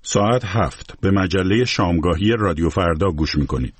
ساعت 7 به مجله شامگاهی رادیو فردا گوش میکنید.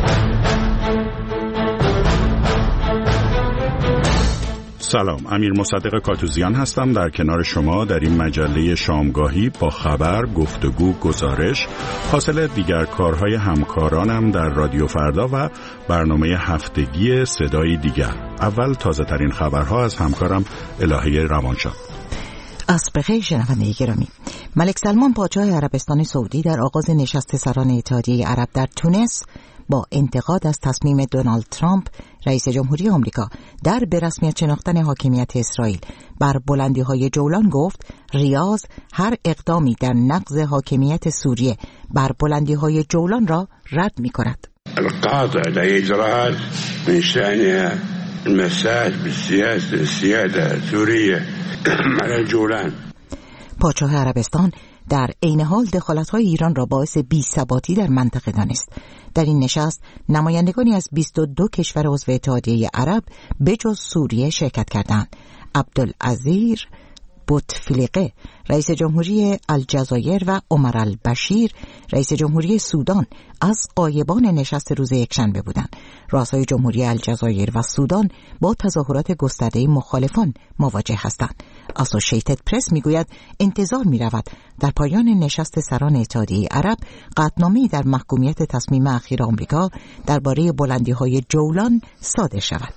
سلام، امیر مصدق کاتوزیان هستم در کنار شما در این مجله شامگاهی با خبر، گفتگو، گزارش، حاصل دیگر کارهای همکارانم در رادیو فردا و برنامه هفتگی صدای دیگر. اول تازه ترین خبرها از همکارم الهه روانشاد. عصر بخیر شنونده گرامی. ملک سلمان پادشاه عربستان سعودی در آغاز نشست سران اتحادیه عرب در تونس با انتقاد از تصمیم دونالد ترامپ رئیس جمهوری آمریکا در به رسمیت شناختن حاکمیت اسرائیل بر بلندی‌های جولان گفت ریاض هر اقدامی در نقض حاکمیت سوریه بر بلندی‌های جولان را رد می‌کند. القاطع لإجراءات من شأنها المساس بالسياسة السيادة سورية على الجولان. پادشاه عربستان در عین حال دخالت‌های ایران را باعث بی‌ثباتی در منطقه دانست. در این نشست نمایندگانی از 22 کشور عضو اتحادیه عرب بجز سوریه شرکت کردند. عبدالعزیر بوتفلیقه رئیس جمهوری الجزایر و عمر البشیر رئیس جمهوری سودان از غایبان نشست روز یکشنبه بودند. رؤسای جمهوری الجزایر و سودان با تظاهرات گسترده مخالفان مواجه هستند. اسوشیتد پرس میگوید انتظار می‌رود در پایان نشست سران اتحادیه عرب قطعنامه‌ای در محکومیت تصمیم اخیر آمریکا درباره بلندی‌های جولان صادر شود.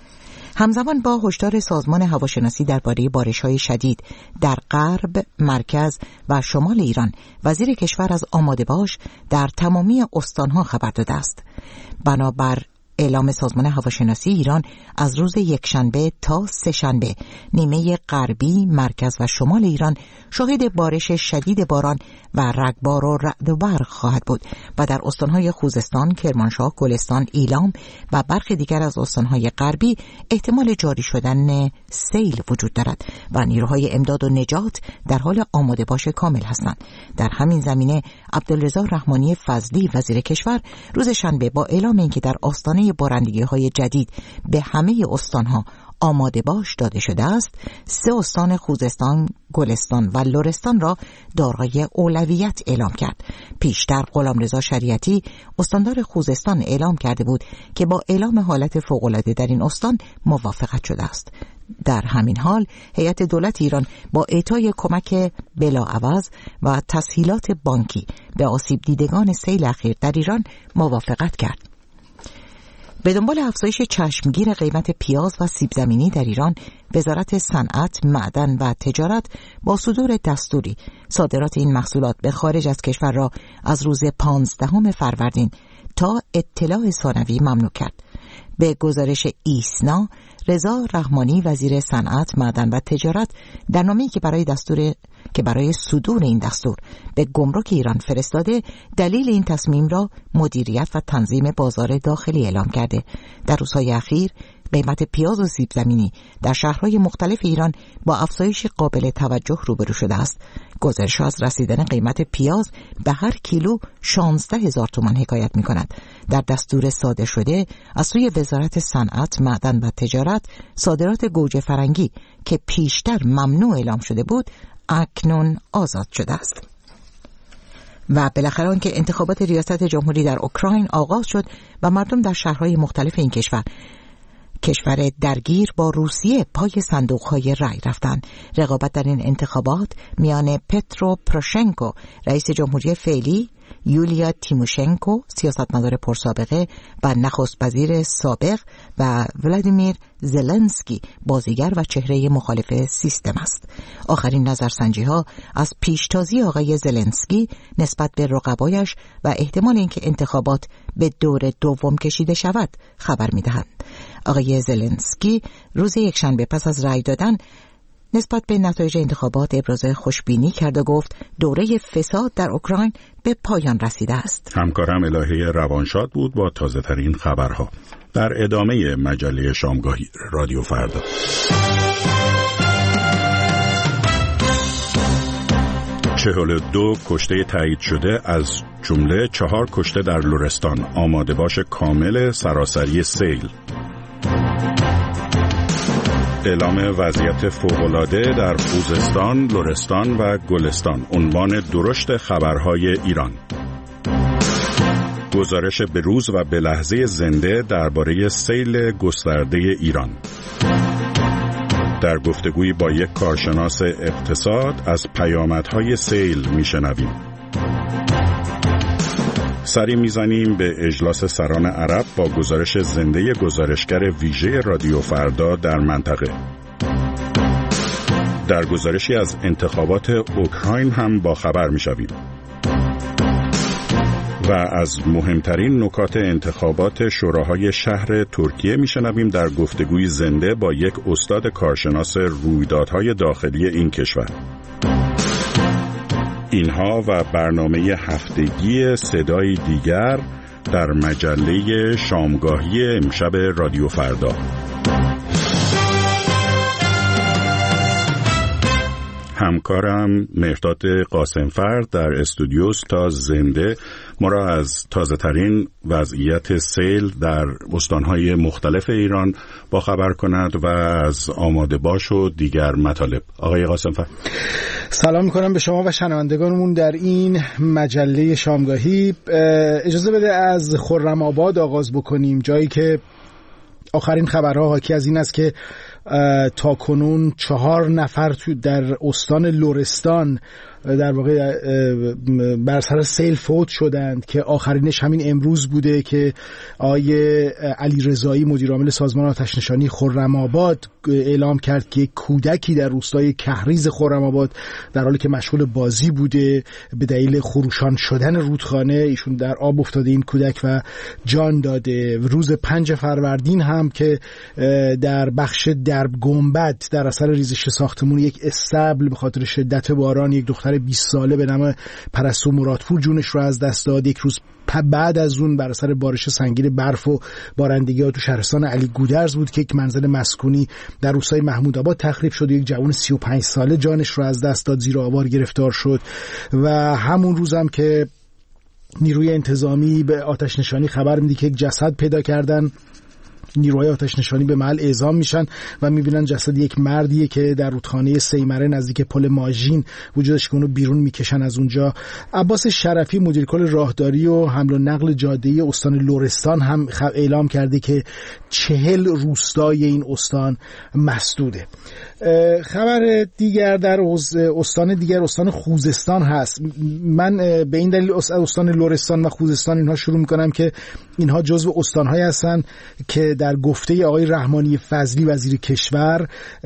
همزمان با هشدار سازمان هواشناسی درباره بارش‌های شدید در غرب، مرکز و شمال ایران، وزیر کشور از آماده باش در تمامی استان‌ها خبر داده است. بنابر اعلام سازمان هواشناسی ایران از روز یکشنبه تا سه‌شنبه نیمه غربی، مرکز و شمال ایران شاهد بارش شدید باران و رگبار و رعد و برق خواهد بود و در استان‌های خوزستان، کرمانشاه، گلستان، ایلام و برخی دیگر از استان‌های غربی احتمال جاری شدن سیل وجود دارد و نیروهای امداد و نجات در حال آماده باش کامل هستند. در همین زمینه عبدالرضا رحمانی فضلی وزیر کشور روز شنبه با اعلام اینکه در آستانه بارندگی‌های جدید به همه استان‌ها آماده باش داده شده است، 3 استان خوزستان، گلستان و لرستان را دارای اولویت اعلام کرد. پیشتر غلامرضا شریعتی استاندار خوزستان اعلام کرده بود که با اعلام حالت فوق‌العاده در این استان موافقت شده است. در همین حال هیئت دولت ایران با اعطای کمک بلاعوض و تسهیلات بانکی به آسیب دیدگان سیل اخیر در ایران موافقت کرد. به دنبال افزایش چشمگیر قیمت پیاز و سیب زمینی در ایران، وزارت صنعت، معدن و تجارت با صدور دستوری صادرات این محصولات به خارج از کشور را از روز 15 فروردین تا اطلاع ثانوی ممنوع کرد. به گزارش ایسنا، رضا رحمانی وزیر صنعت، معدن و تجارت در نامه‌ای که برای صدور این دستور به گمرک ایران فرستاده، دلیل این تصمیم را مدیریت و تنظیم بازار داخلی اعلام کرده. در روزهای اخیر قیمت پیاز و سیب زمینی در شهرهای مختلف ایران با افزایش قابل توجه روبرو شده است. گزارش از رسیدن قیمت پیاز به هر کیلو 16,000 تومان حکایت می کند. در دستور صادر شده از سوی وزارت صنعت، معدن و تجارت، صادرات گوجه فرنگی که پیشتر ممنوع اعلام شده بود اکنون آزاد شده است. و بالاخره آنکه انتخابات ریاست جمهوری در اوکراین آغاز شد و مردم در شهرهای مختلف این کشور درگیر با روسیه پای صندوق‌های رای رفتند. رقابت در این انتخابات میان پترو پروشنکو رئیس جمهوری فعلی، یولیا تیموشنکو سیاستمدار پرسابقه و نخست وزیر سابق و ولادیمیر زلنسکی بازیگر و چهره مخالف سیستم است. آخرین نظرسنجی‌ها از پیشتازی آقای زلنسکی نسبت به رقبایش و احتمال اینکه انتخابات به دور دوم کشیده شود خبر می‌دهند. آقای زلنسکی روز یکشنبه پس از رأی دادن نسبت به نتایج انتخابات ابراز خوشبینی کرد و گفت دوره فساد در اوکراین به پایان رسیده است. همکارم الهه روانشاد بود با تازه ترین خبرها. در ادامه مجله شامگاهی رادیو فردا. چهل دو کشته تایید شده از جمله 4 کشته در لرستان. آماده باش کامل سراسری سیل. اعلام وضعیت فوق‌العاده در خوزستان، لرستان و گلستان. عنوان درشت خبرهای ایران. گزارش به روز و به لحظه زنده درباره سیل گسترده ایران. در گفتگویی با یک کارشناس اقتصاد از پیامدهای سیل میشنویم. سری میزنیم به اجلاس سران عرب با گزارش زنده گزارشگر ویژه رادیو فردا در منطقه. در گزارشی از انتخابات اوکراین هم با خبر میشویم و از مهمترین نکات انتخابات شوراهای شهر ترکیه میشنویم در گفتگوی زنده با یک استاد کارشناس رویدادهای داخلی این کشور. اینها و برنامه هفتگی صدای دیگر در مجله شامگاهی امشب رادیو فردا. همکارم مهرداد قاسمفرد در استودیوست تا زنده ما را از تازه ترین وضعیت سیل در استانهای مختلف ایران با خبر کند و از آماده باش و دیگر مطالب. آقای قاسمفرد سلام میکنم به شما و شنوندگانمون در این مجله شامگاهی. اجازه بده از خرم‌آباد آغاز بکنیم، جایی که آخرین خبرها حاکی از این است که تا کنون 4 نفر در استان لرستان در واقع بر سر سیل فوت شدند که آخرینش همین امروز بوده که آقای علی رضایی مدیر عامل سازمان آتش‌نشانی خرم‌آباد اعلام کرد که کودکی در روستای کهریز خرم‌آباد در حالی که مشغول بازی بوده به دلیل خروشان شدن رودخانه ایشون در آب افتاده این کودک و جان داده. روز 5 فروردین هم که در بخش درب گنبد در اثر ریزش ساختمون یک استبل به خاطر شدت باران یک دختر 20 ساله به نام پرستو مرادپور جونش رو از دست داد. یک روز بعد از اون بر اثر بارش سنگین برف و بارندگی‌ها تو شهرستان علی گودرز بود که یک منزل مسکونی در روستای محمودآباد تخریب شد و یک جوان 35 ساله جانش رو از دست داد، زیر آوار گرفتار شد. و همون روزم که نیروی انتظامی به آتش نشانی خبر میده که یک جسد پیدا کردن، نیروهای آتش نشانی به محل اعزام میشن و میبینن جسد یک مردیه که در رودخانه سیمره نزدیک پل ماژین وجودش که اونو بیرون میکشن از اونجا. عباس شرفی مدیر کل راهداری و حمل و نقل جاده استان لرستان هم اعلام کرده که 40 روستای این استان مسدوده. خبر دیگر در استان خوزستان هست. من به این دلیل استان لرستان و خوزستان اینها شروع میکنم که اینها جزو استان‌هایی هستن که در گفته آقای رحمانی فضلی وزیر کشور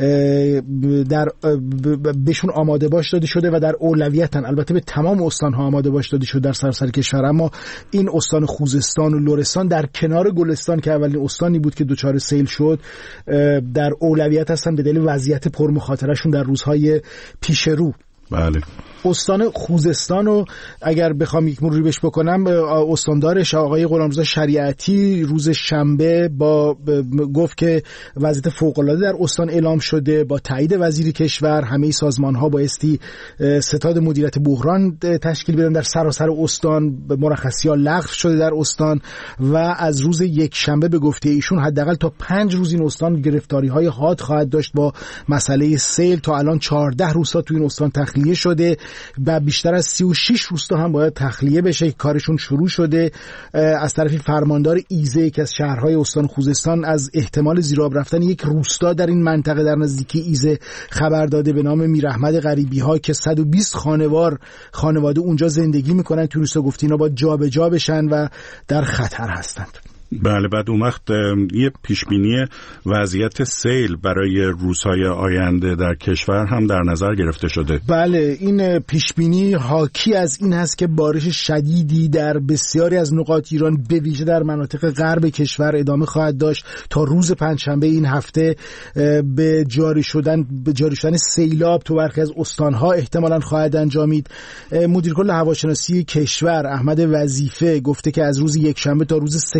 در بهشون آماده باش داده شده و در اولویتن. البته به تمام استان‌ها آماده باش داده شده در سراسر کشور، اما این استان خوزستان و لرستان در کنار گلستان که اولین استانی بود که دچار سیل شد در اولویت هستن به دلیل وضعیت پرمخاطره‌شون در روزهای پیش رو. بله. استان خوزستان رو اگر بخوام یک مروری بهش بکنم، استاندارش آقای غلامرضا شریعتی روز شنبه گفت که وضعیت فوق‌العاده در استان اعلام شده. با تایید وزیر کشور همه سازمان‌ها بایستی ستاد مدیریت بحران تشکیل بدن در سراسر استان، مرخصی‌ها لغو شده در استان و از روز یک شنبه به گفته ایشون حداقل تا 5 روز این استان گرفتاری‌های حاد خواهد داشت با مسئله سیل. تا الان 14 روستا تو این استان تخلیه شده و بیشتر از 36 روستا هم باید تخلیه بشه. کارشون شروع شده. از طرفی فرماندار ایزه که از شهرهای استان خوزستان از احتمال زیرآب رفتن یک روستا در این منطقه در نزدیکی ایزه خبر داده به نام میراحمد غریبی‌ها که 120 خانواده اونجا زندگی میکنن. تو روستا گفت اینا باید جابجا بشن و در خطر هستند. بله. بعد اون وقت یه پیشبینی وضعیت سیل برای روزهای آینده در کشور هم در نظر گرفته شده. بله، این پیشبینی حاکی از این هست که بارش شدیدی در بسیاری از نقاط ایران به ویژه در مناطق غرب کشور ادامه خواهد داشت تا روز پنجشنبه این هفته. به جاری شدن سیلاب تو برخی از استانها احتمالاً خواهد انجامید. مدیر کل هواشناسی کشور احمد وظیفه گفته که از روز یک شنبه تا روز سه شنبه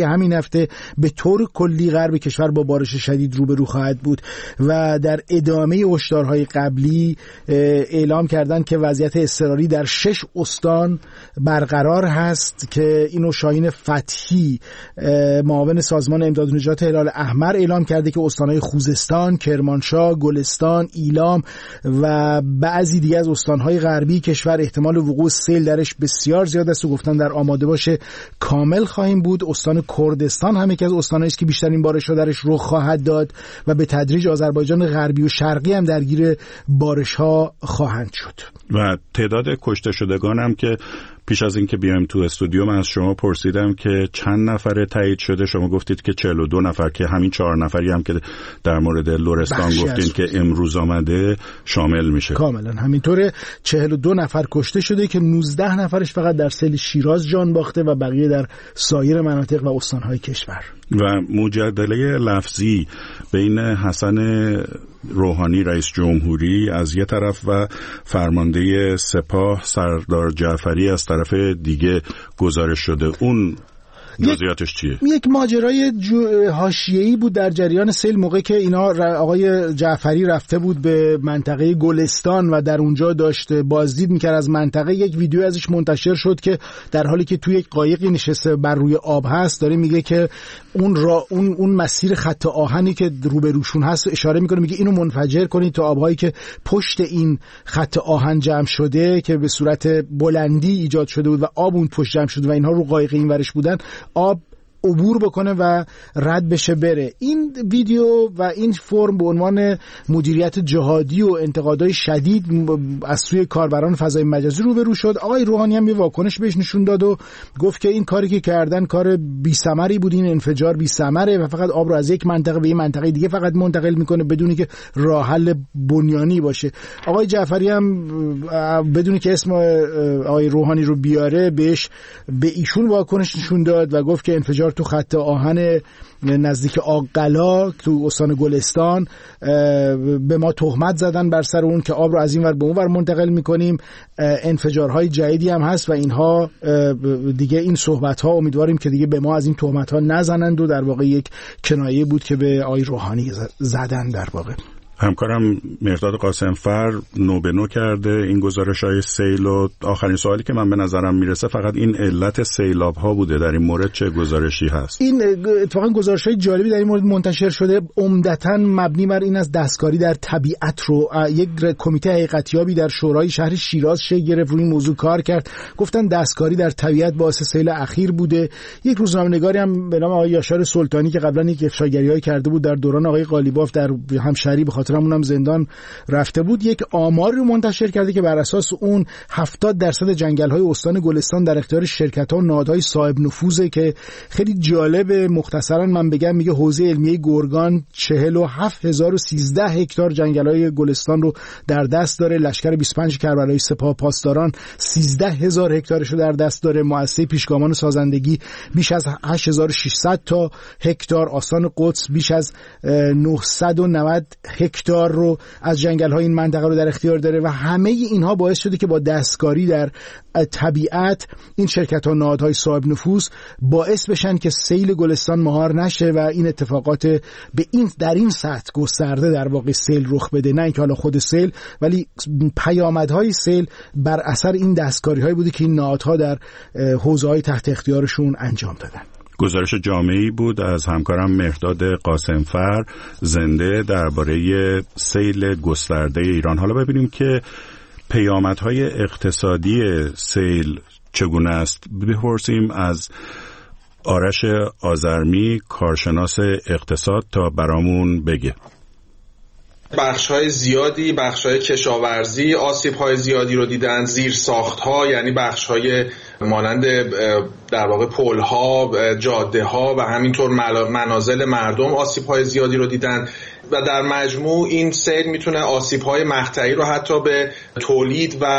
همین هفته به طور کلی غرب کشور با بارش شدید روبرو خواهد بود و در ادامه هشدارهای قبلی اعلام کردن که وضعیت اضطراری در 6 استان برقرار هست که اینو شاهین فتحی معاون سازمان امداد و نجات هلال احمر اعلام کرده که استانهای خوزستان، کرمانشاه، گلستان، ایلام و بعضی دیگه از استانهای غربی کشور احتمال وقوع سیل درش بسیار زیاد است و گفتن در آماده باشه کامل خواهیم بود. استان کردستان هم یکی از استانهایی است که بیشترین بارش‌ها درش رخ خواهد داد و به تدریج آذربایجان غربی و شرقی هم درگیر بارش‌ها خواهند شد. و تعداد کشته شدگان هم که پیش از اینکه بیایم تو استودیو من از شما پرسیدم که چند نفر تایید شده، شما گفتید که 42 نفر که همین 4 نفری هم که در مورد لرستان گفتین که امروز آمده شامل میشه. کاملا همینطوره. 42 نفر کشته شده که 19 نفرش فقط در سیل شیراز جان باخته و بقیه در سایر مناطق و استانهای کشور. و مجادله لفظی بین حسن روحانی رئیس جمهوری از یه طرف و فرمانده سپاه سردار جعفری از طرف دیگه گزارش شده، اون جزئیاتش چیه؟ یک ماجرای حاشیه‌ای بود در جریان سیل موقعی که اینا آقای جعفری رفته بود به منطقه گلستان و در اونجا داشت بازدید میکرد از منطقه. یک ویدیو ازش منتشر شد که در حالی که توی یک قایقی نشسته بر روی آب هست داره میگه که اون مسیر خط آهنی که روبروشون هست اشاره میکنه، میگه اینو منفجر کنید تا آبهایی که پشت این خط آهن جمع شده که به صورت بلندی ایجاد شده بود و آب اون پشت جمع شده و اینها رو قایق این ورش بودن، آب عبور بکنه و رد بشه بره. این ویدیو و این فرم به عنوان مدیریت جهادی و انتقادهای شدید از سوی کاربران فضای مجازی روبرو شد. آقای روحانی هم یه واکنش بهش نشون داد و گفت که این کاری که کردن کار بی‌ثمری بود، این انفجار بی‌ثمره و فقط آب رو از یک منطقه به یک منطقه دیگه فقط منتقل میکنه بدون که راه حل بنیانی باشه. آقای جعفری هم بدون که اسم آقای روحانی رو بیاره بهش به ایشون واکنش نشون داد و گفت که انفجار تو خط آهن نزدیک آقلا تو استان گلستان به ما تهمت زدن بر سر اون که آب رو از این ور به اون ور منتقل میکنیم. انفجارهای جدیدی هم هست و اینها دیگه این صحبت ها امیدواریم که دیگه به ما از این تهمت ها نزنند و در واقع یک کنایه بود که به آقای روحانی زدن. در واقع همکارم مرداد قاسمفر نو به نو کرده این گزارش‌های سیل و آخرین سوالی که من به نظرم میرسه فقط این علت سیلاب ها بوده. در این مورد چه گزارشی هست؟ این اتفاقا گزارش‌های جالبی در این مورد منتشر شده، عمدتاً مبنی بر این از دستکاری در طبیعت رو. یک کمیته حقیقتیابی در شورای شهر شیراز شکل گرفت، روی این موضوع کار کرد، گفتن دستکاری در طبیعت باعث سیل اخیر بوده. یک روزنامه‌نگاری هم به نام آقای یاشار سلطانی که قبلا یک افشاگری‌های کرده بود در دوران آقای قالیباف در همشهری خاطرمونم زندان رفته بود، یک آمار رو منتشر کرده که بر اساس اون 70% جنگل‌های استان گلستان در اختیار شرکت‌ها و نهادهای صاحب نفوذه که خیلی جالب. مختصرا من بگم میگه حوزه علمیه گرگان 47013 هکتار جنگل‌های گلستان رو در دست داره، لشکر 25 کربلایی سپاه پاسداران 13000 هکتارش رو در دست داره، مؤسسه پیشگامان سازندگی بیش از 8600 تا هکتار، آستان قدس بیش از 990 هکتار رو از جنگل‌های این منطقه رو در اختیار داره و همه اینها باعث شده که با دستکاری در طبیعت این شرکت‌ها و نهادهای صاحب نفوذ باعث بشن که سیل گلستان مهار نشه و این اتفاقات در این سطح گسترده در واقع سیل رخ بده. نه اینکه حالا خود سیل، ولی پیامدهای سیل بر اثر این دستکاری‌هایی بوده که این نهادها در حوزه‌های تحت اختیارشون انجام دادن. گزارش جامعی بود از همکارم مرداد قاسمفر زنده درباره سیل گسترده ایران. حالا ببینیم که پیامدهای اقتصادی سیل چگونه است. بپرسیم از آرش آذرمی کارشناس اقتصاد تا برامون بگه. بخش‌های زیادی، بخش‌های کشاورزی آسیب‌های زیادی رو دیدن، زیر ساخت‌ها یعنی بخش‌های مانند در واقع پل‌ها، جاده‌ها و همینطور منازل مردم آسیب‌های زیادی رو دیدن. و در مجموع این سیل میتونه آسیب‌های مقطعی رو حتی به تولید و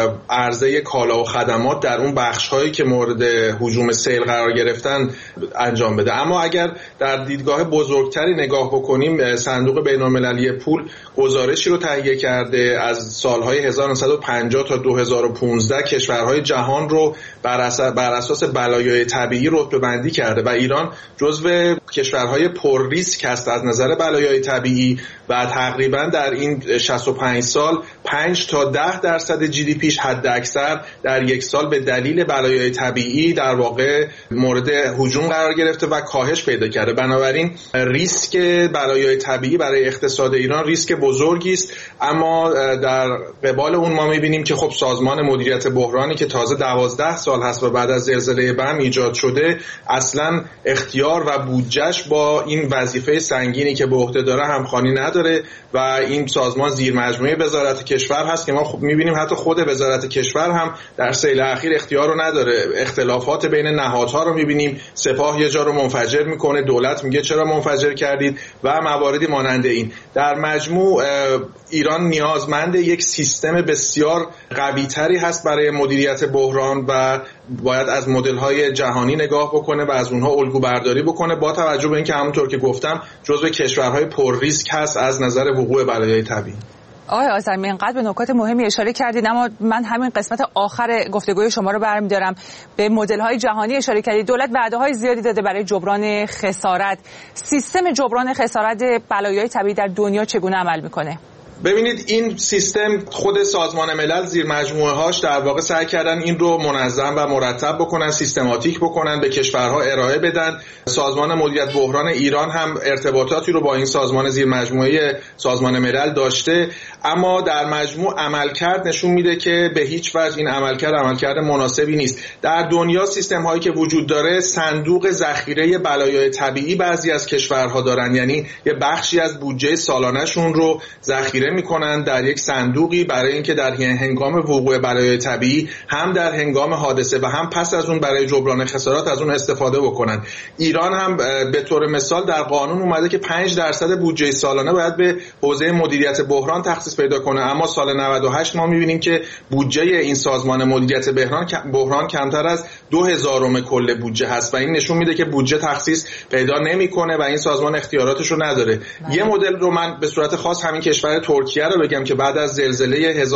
عرضه کالا و خدمات در اون بخش‌هایی که مورد هجوم سیل قرار گرفتن انجام بده. اما اگر در دیدگاه بزرگتری نگاه بکنیم، صندوق بین‌المللی پول گزارشی رو تهیه کرده از سالهای 1950 تا 2015 کشورهای جهان رو بر اساس بلایای طبیعی رتبه‌بندی کرده و ایران جزو کشورهای پر ریسک است از نظر بلایای طبیعی و تقریبا در این 65 سال 5 تا 10% جی دی پیش حد اکثر در یک سال به دلیل بلایای طبیعی در واقع مورد هجوم قرار گرفته و کاهش پیدا کرده. بنابراین ریسک بلایای طبیعی برای اقتصاد ایران ریسک بزرگی است، اما در قبال اون ما می‌بینیم که خب سازمان مدیریت بحرانی که تازه 12 سال هست و بعد از زلزله بم ایجاد شده اصلاً اختیار و بودجهش با این وظیفه سنگینی که به عهده داره همخوانی نداره و این سازمان زیر مجموعه وزارت کشور هست که ما خب می‌بینیم حتی خود وزارت کشور هم در سیل اخیر اختیار رو نداره. اختلافات بین نهادها رو می‌بینیم، سپاه یه جا رو منفجر میکنه، دولت میگه چرا منفجر کردید و مواردی مانند این. در مجموع ایران نیازمند یک سیستم بسیار قوی‌تری هست برای مدیریت بحران و باید از مدل‌های جهانی نگاه بکنه و از اونها الگو برداری بکنه با توجه به اینکه همونطور که گفتم جزو کشورهای پر ریسک هست از نظر وقوع بلایای طبیعی. آقای آذرمی اینقدر به نکات مهمی اشاره کردید، اما من همین قسمت آخر گفتگوی شما رو برمی‌دارم. به مدل‌های جهانی اشاره کردید. دولت وعده‌های زیادی داده برای جبران خسارت. سیستم جبران خسارت بلایای طبیعی در دنیا چگونه عمل می‌کنه؟ ببینید این سیستم خود سازمان ملل زیر مجموعه هاش در واقع سعی کردن این رو منظم و مرتب بکنن، سیستماتیک بکنن، به کشورها ارائه بدن. سازمان مدیریت بحران ایران هم ارتباطاتی رو با این سازمان زیر مجموعه سازمان ملل داشته، اما در مجموع عملکرد نشون میده که به هیچ وجه این عملکرد مناسبی نیست. در دنیا سیستم هایی که وجود داره صندوق ذخیره بلایای طبیعی بعضی از کشورها دارن، یعنی یه بخشی از بودجه سالانه‌شون رو ذخیره میکنن در یک صندوقی برای اینکه در هنگام وقوع بلایای طبیعی هم در هنگام حادثه و هم پس از اون برای جبران خسارات از اون استفاده بکنن. ایران هم به طور مثال در قانون اومده که 5% بودجه سالانه باید به حوزه مدیریت بحران تخصیص پیدا کنه، اما سال 98 ما میبینیم که بودجه این سازمان مدیریت بحران کمتر از 2000 کل بودجه هست و این نشون میده که بودجه تخصیص پیدا نمیکنه و این سازمان اختیاراتش رو نداره. یه مدل رو من به صورت خاص همین کشور ترکیه رو بگم که بعد از زلزله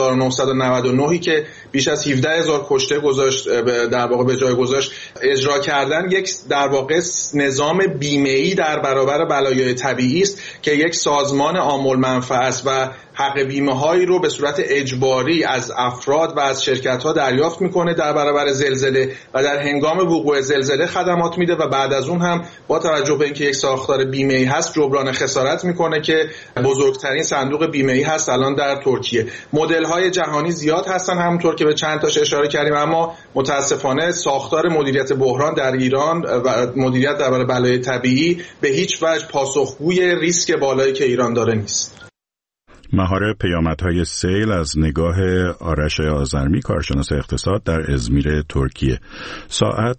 1999 که بیش از 17000 کشته گذاشت در واقع به جای گذاشت اجرا کردن یک در واقع نظام بیمه‌ای در برابر بلایای طبیعی است که یک سازمان عامل منفعه است و حق بیمه هایی رو به صورت اجباری از افراد و از شرکت ها دریافت میکنه در برابر زلزله و در هنگام وقوع زلزله خدمات میده و بعد از اون هم با توجه به اینکه یک ساختار بیمه‌ای هست جبران خسارت میکنه که بزرگترین صندوق بیمه‌ای هست الان در ترکیه. مدل های جهانی زیاد هستن همونطور که به چند تاش اشاره کردیم، اما متاسفانه ساختار مدیریت بحران در ایران و مدیریت درباره بلای طبیعی به هیچ وجه پاسخگوی ریسک بالایی که ایران داره نیست. مهار پیامدهای سیل از نگاه آرش آذرمی، کارشناس اقتصاد در ازمیر ترکیه. ساعت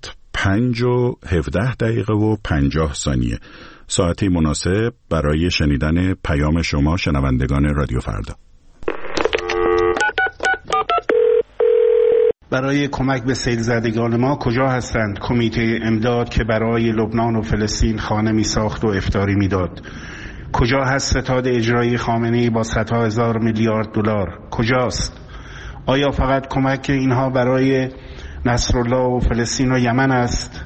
5:17:50 ساعتی مناسب برای شنیدن پیام شما شنوندگان رادیو فردا. برای کمک به سیل زدگان ما کجا هستند کمیته امداد که برای لبنان و فلسطین خانه می ساخت و افطاری می داد؟ کجا هست ستاد اجرایی خامنه‌ای با صدها هزار میلیارد دلار؟ کجاست؟ آیا فقط کمک اینها برای نصرالله و فلسطین و یمن است؟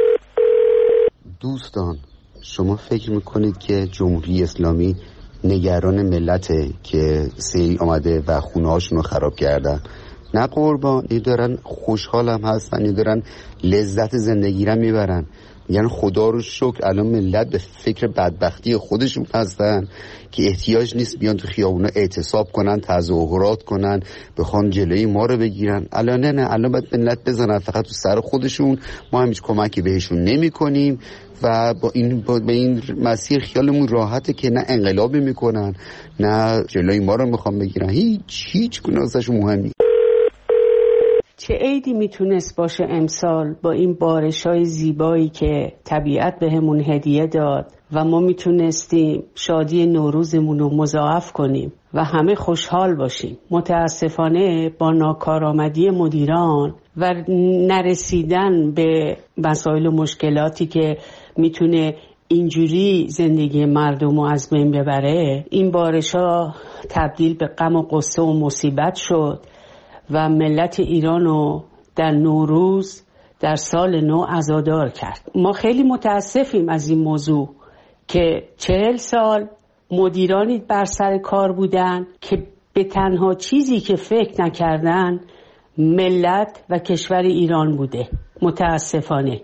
دوستان، شما فکر میکنید که جمهوری اسلامی نگران ملته که سیل آمده و خونه هاشون رو خراب کردن؟ نه قربان، این دارن خوشحال هم هستن، این دارن لذت زندگی رو میبرن. یعنی خدا رو شکر الان ملت به فکر بدبختی خودشون هستن که احتیاج نیست بیان تو خیابونا اعتصاب کنن، تظاهرات کنن، بخوان جلوی ما رو بگیرن. الان نه، الان باید ملت بزنن فقط تو سر خودشون. ما هم هیچ کمکی بهشون نمی کنیم و به این مسیر خیالمون راحته که نه انقلابی میکنن نه جلوی ما رو میخوان بگیرن. هیچ گونه ازشون مهم نیست. چه عیدی میتونست باشه امسال با این بارش‌های زیبایی که طبیعت بهمون هدیه داد و ما میتونستیم شادی نوروزمون رو مضاعف کنیم و همه خوشحال باشیم. متاسفانه با ناکارآمدی مدیران و نرسیدن به مسائل و مشکلاتی که میتونه اینجوری زندگی مردم رو از بین ببره، این بارشا تبدیل به غم و غصه و مصیبت شد و ملت ایران رو در نوروز در سال نو عزادار کرد. ما خیلی متاسفیم از این موضوع که 40 سال مدیرانی بر سر کار بودن که به تنها چیزی که فکر نکردن ملت و کشور ایران بوده. متاسفانه.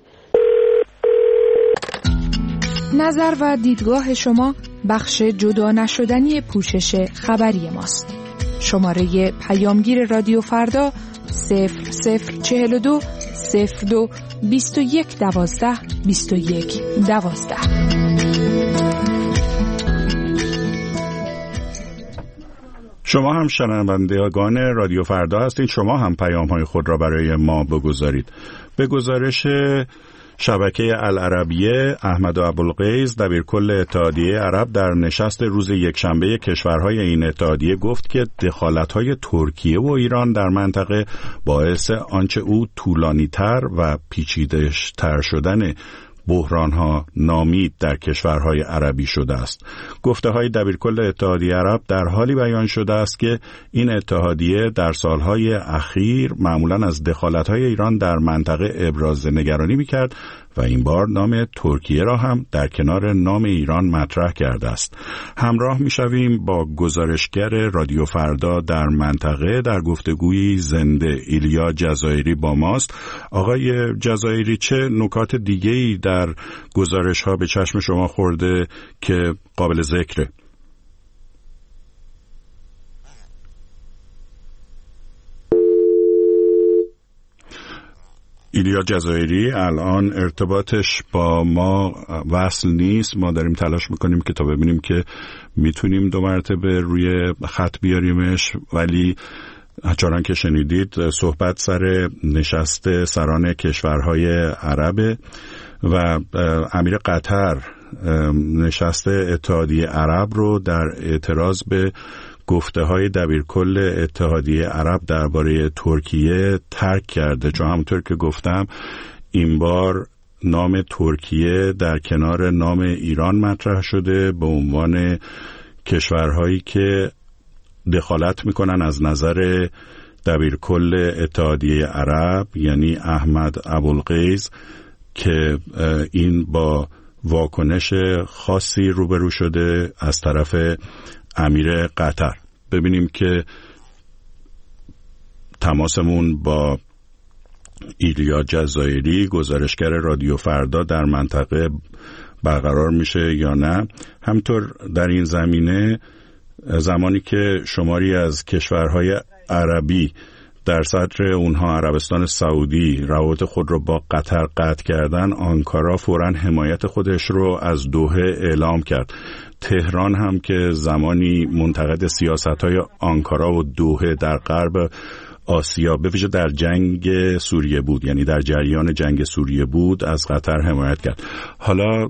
نظر و دیدگاه شما بخش جدا نشدنی پوشش خبری ماست. شماره پیامگیر رادیو فردا 0042 02 21 12 21 12. شما هم شنوندگان رادیو فردا هستید. شما هم پیام‌های خود را برای ما بگذارید. به گزارش شبکه العربیه، احمد ابوالقیس دبیرکل اتحادیه عرب در نشست روز یکشنبه کشورهای این اتحادیه گفت که دخالت‌های ترکیه و ایران در منطقه باعث آنچه او طولانی‌تر و پیچیده‌تر شدن بحران‌ها نامید در کشورهای عربی شده است. گفته‌های دبیرکل اتحادیه عرب در حالی بیان شده است که این اتحادیه در سالهای اخیر معمولاً از دخالت‌های ایران در منطقه ابراز نگرانی می‌کرد و این بار نام ترکیه را هم در کنار نام ایران مطرح کرده است. همراه می‌شویم با گزارشگر رادیو فردا در منطقه در گفتگویی زنده. ایلیا جزایری با ماست. آقای جزایری، چه نکات دیگه‌ای در گزارش‌ها به چشم شما خورده که قابل ذکره؟ ایلیا جزایری الان ارتباطش با ما وصل نیست. ما داریم تلاش میکنیم که تا ببینیم که میتونیم 2 مرتبه روی خط بیاریمش، ولی چنان که شنیدید صحبت سر نشست سران کشورهای عربه و امیر قطر نشست اتحادیه عرب رو در اعتراض به گفته‌های دبیرکل اتحادیه عرب درباره ترکیه ترک کرده، چون همونطور که گفتم این بار نام ترکیه در کنار نام ایران مطرح شده به عنوان کشورهایی که دخالت میکنن از نظر دبیرکل اتحادیه عرب، یعنی احمد ابوالقیس، که این با واکنش خاصی روبرو شده از طرف امیر قطر. ببینیم که تماسمون با ایلیا جزایری گزارشگر رادیو فردا در منطقه برقرار میشه یا نه. همطور در این زمینه زمانی که شماری از کشورهای عربی در صدر اونها عربستان سعودی روابط خود رو با قطر قطع کردن، آنکارا فوراً حمایت خودش رو از دوحه اعلام کرد. تهران هم که زمانی منتقد سیاست‌های آنکارا و دوحه در غرب آسیا به ویژه در جنگ سوریه بود، یعنی در جریان جنگ سوریه بود، از قطر حمایت کرد. حالا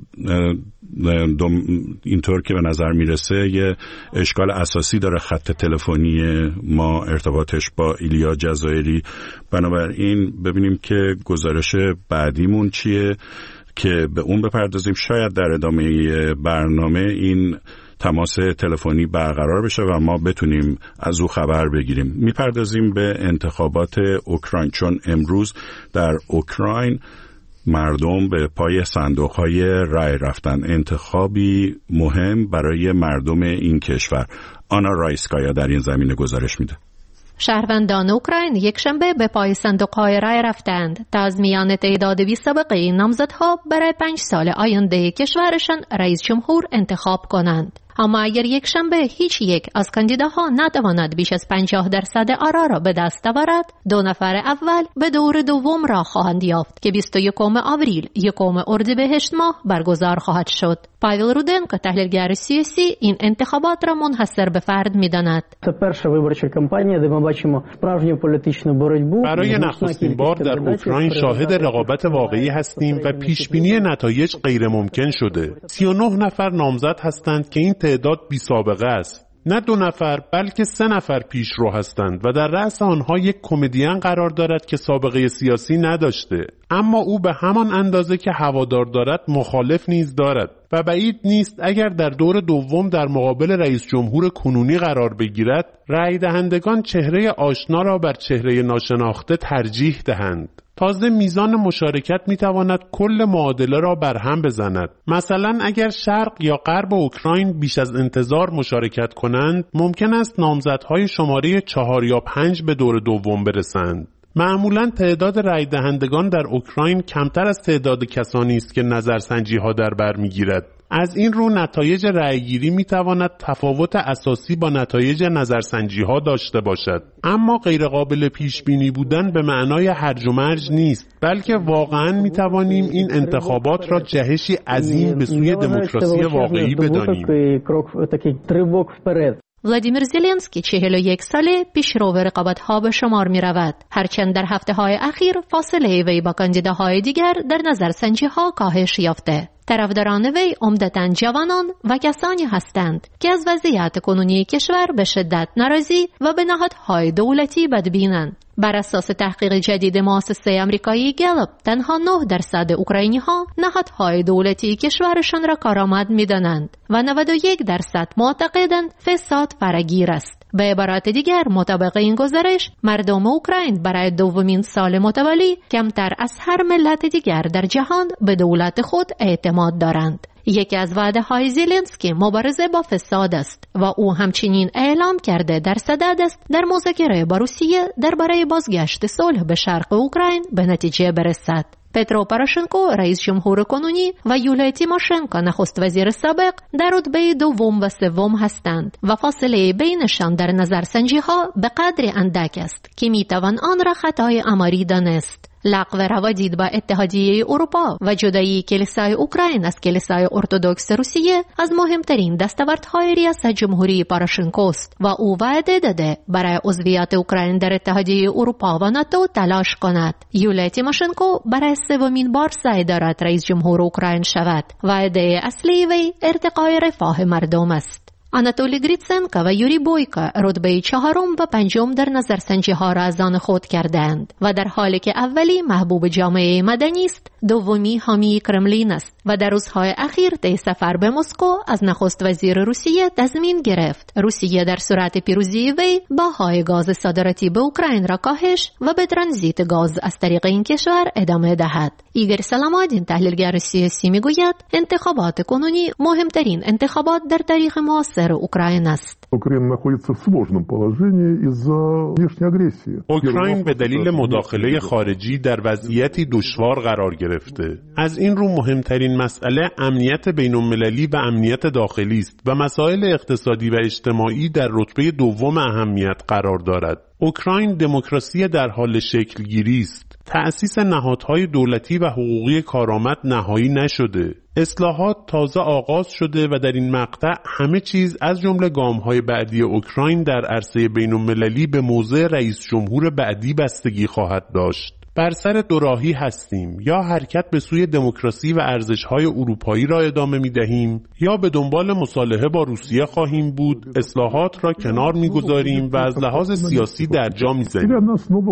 اینطور که به نظر میرسه یه اشکال اساسی داره خط تلفنی ما ارتباطش با ایلیا جزایری. بنابراین ببینیم که گزارش بعدیمون چیه که به اون بپردازیم. شاید در ادامه برنامه این تماس تلفنی برقرار بشه و ما بتونیم از او خبر بگیریم. میپردازیم به انتخابات اوکراین، چون امروز در اوکراین مردم به پای صندوق‌های رای رفتن. انتخابی مهم برای مردم این کشور. آنا رایسکایا در این زمینه گزارش میده. شهروندان اوکراین یکشنبه به پای صندوق‌های رای رفتند تا از میان تعداد بی‌سابقه نامزدها برای 5 سال آینده کشورشان رئیس جمهور انتخاب کنند. اما اگر یکشنبه هیچ یک از کاندیداها نتواند بیش از 50% آرا را به دست آورد، 2 نفر اول به دور دوم را خواهند یافت که 21 آوریل 1 اردیبهشت ماه برگزار خواهد شد. پاویل رودенکو تحلیلگر سیاسی این انتخابات را منحصر به فرد می‌داند. برای نخستین بار در اوکراین شاهد رقابت واقعی هستیم و پیشبینی نتایج غیر ممکن شده. 39 نفر نامزد هستند که این تعداد بی سابقه است. نه 2 نفر بلکه 3 نفر پیشرو هستند و در رأس آنها یک کمدین قرار دارد که سابقه سیاسی نداشته، اما او به همان اندازه که هوادار دارد مخالف نیز دارد و بعید نیست اگر در دور دوم در مقابل رئیس جمهور کنونی قرار بگیرد رأی دهندگان چهره آشنا را بر چهره ناشناخته ترجیح دهند. تازه میزان مشارکت میتواند کل معادله را برهم بزند. مثلا اگر شرق یا غرب اوکراین بیش از انتظار مشارکت کنند، ممکن است نامزدهای شماره 4 یا 5 به دور دوم برسند. معمولاً تعداد رای دهندگان در اوکراین کمتر از تعداد کسانی است که نظرسنجی‌ها در بر می‌گیرد. از این رو نتایج رأی‌گیری می‌تواند تفاوت اساسی با نتایج نظرسنجی‌ها داشته باشد، اما غیرقابل پیش‌بینی بودن به معنای هرج و مرج نیست، بلکه واقعاً می‌توانیم این انتخابات را جهشی عظیم به سوی دموکراسی واقعی بدانیم. ولادیمیر زلنسکی 41 ساله پیشرو رقابت‌ها به شمار می‌رود، هرچند در هفته‌های اخیر فاصله وی با کاندیداهای دیگر در نظرسنجی‌ها کاهش یافته. طرفداران وی عمدتاً جوانان و کسانی هستند که از وضعیت کنونی کشور به شدت ناراضی و به نهادهای دولتی بدبینند. بر اساس تحقیق جدید مؤسسه آمریکایی گالوپ، تنها 9% اوکراینی‌ها نهادهای دولتی کشورشان را کارآمد می‌دانند و 91% معتقدند فساد فراگیر است. به عبارت دیگر، مطابق این گزارش، مردم اوکراین برای دومین سال متوالی کمتر از هر ملت دیگر در جهان به دولت خود اعتماد دارند. یکی از وعده‌های زلنسکی مبارزه با فساد است و او همچنین اعلام کرده در صدد است در مذاکره با روسیه درباره بازگشت صلح به شرق اوکراین به نتیجه برسد. پترو پاروشنکو رئیس جمهور کنونی و یولیا تیموشنکو نخست وزیر سابق در رتبه دوم و سوم هستند و فاصله بینشان در نظرسنجی‌ها به قدری اندک است که میتوان آن را خطای آماری دانست. لغو روادید با اتحادیه اروپا و جدایی کلیسای اوکراین از کلیسای ارتدوکس روسیه از مهمترین دستاوردهای ریاست جمهوری پاروشنکو است و او وعده داده برای عضویت اوکراین در اتحادیه اروپا و ناتو تلاش کند. یولیا تیموشنکو برای سومین بار سعی دارد رئیس جمهور اوکراین شود. وعده اصلی وی ارتقای رفاه مردم است. آناتولی گریتسنکو و یوری بویکا رتبه 4 و 5 در نظرسنجی‌ها را از آن خود کردند و در حالی که اولی محبوب جامعه مدنی است، دومی حامی کرملین است و در روزهای اخیر طی سفر به مسکو از نخست وزیر روسیه تضمین گرفت روسیه در صورت پیروزی وی بهای گاز صادراتی به اوکراین را کاهش و به ترانزیت گاز از طریق این کشور ادامه دهد. ایگور سلامادین تحلیلگر سیاسی میگوید انتخابات کنونی مهمترین انتخابات در تاریخ معاصر اوکراین است. اوکراین به دلیل مداخله خارجی در وضعیتی دشوار قرار گرفته. از این رو مهمترین مسئله امنیت بین‌المللی و امنیت داخلی است و مسائل اقتصادی و اجتماعی در رتبه دوم اهمیت قرار دارد. اوکراین دموکراسی در حال شکلگیری است. تأسیس نهادهای دولتی و حقوقی کارآمد نهایی نشده. اصلاحات تازه آغاز شده و در این مقطع همه چیز از جمله گام‌های بعدی اوکراین در عرصه بین‌المللی به موضع رئیس جمهور بعدی بستگی خواهد داشت. بر سر دوراهی هستیم، یا حرکت به سوی دموکراسی و ارزش‌های اروپایی را ادامه می‌دهیم یا به دنبال مصالحه با روسیه خواهیم بود، اصلاحات را کنار می‌گذاریم و از لحاظ سیاسی در جا می‌زنیم.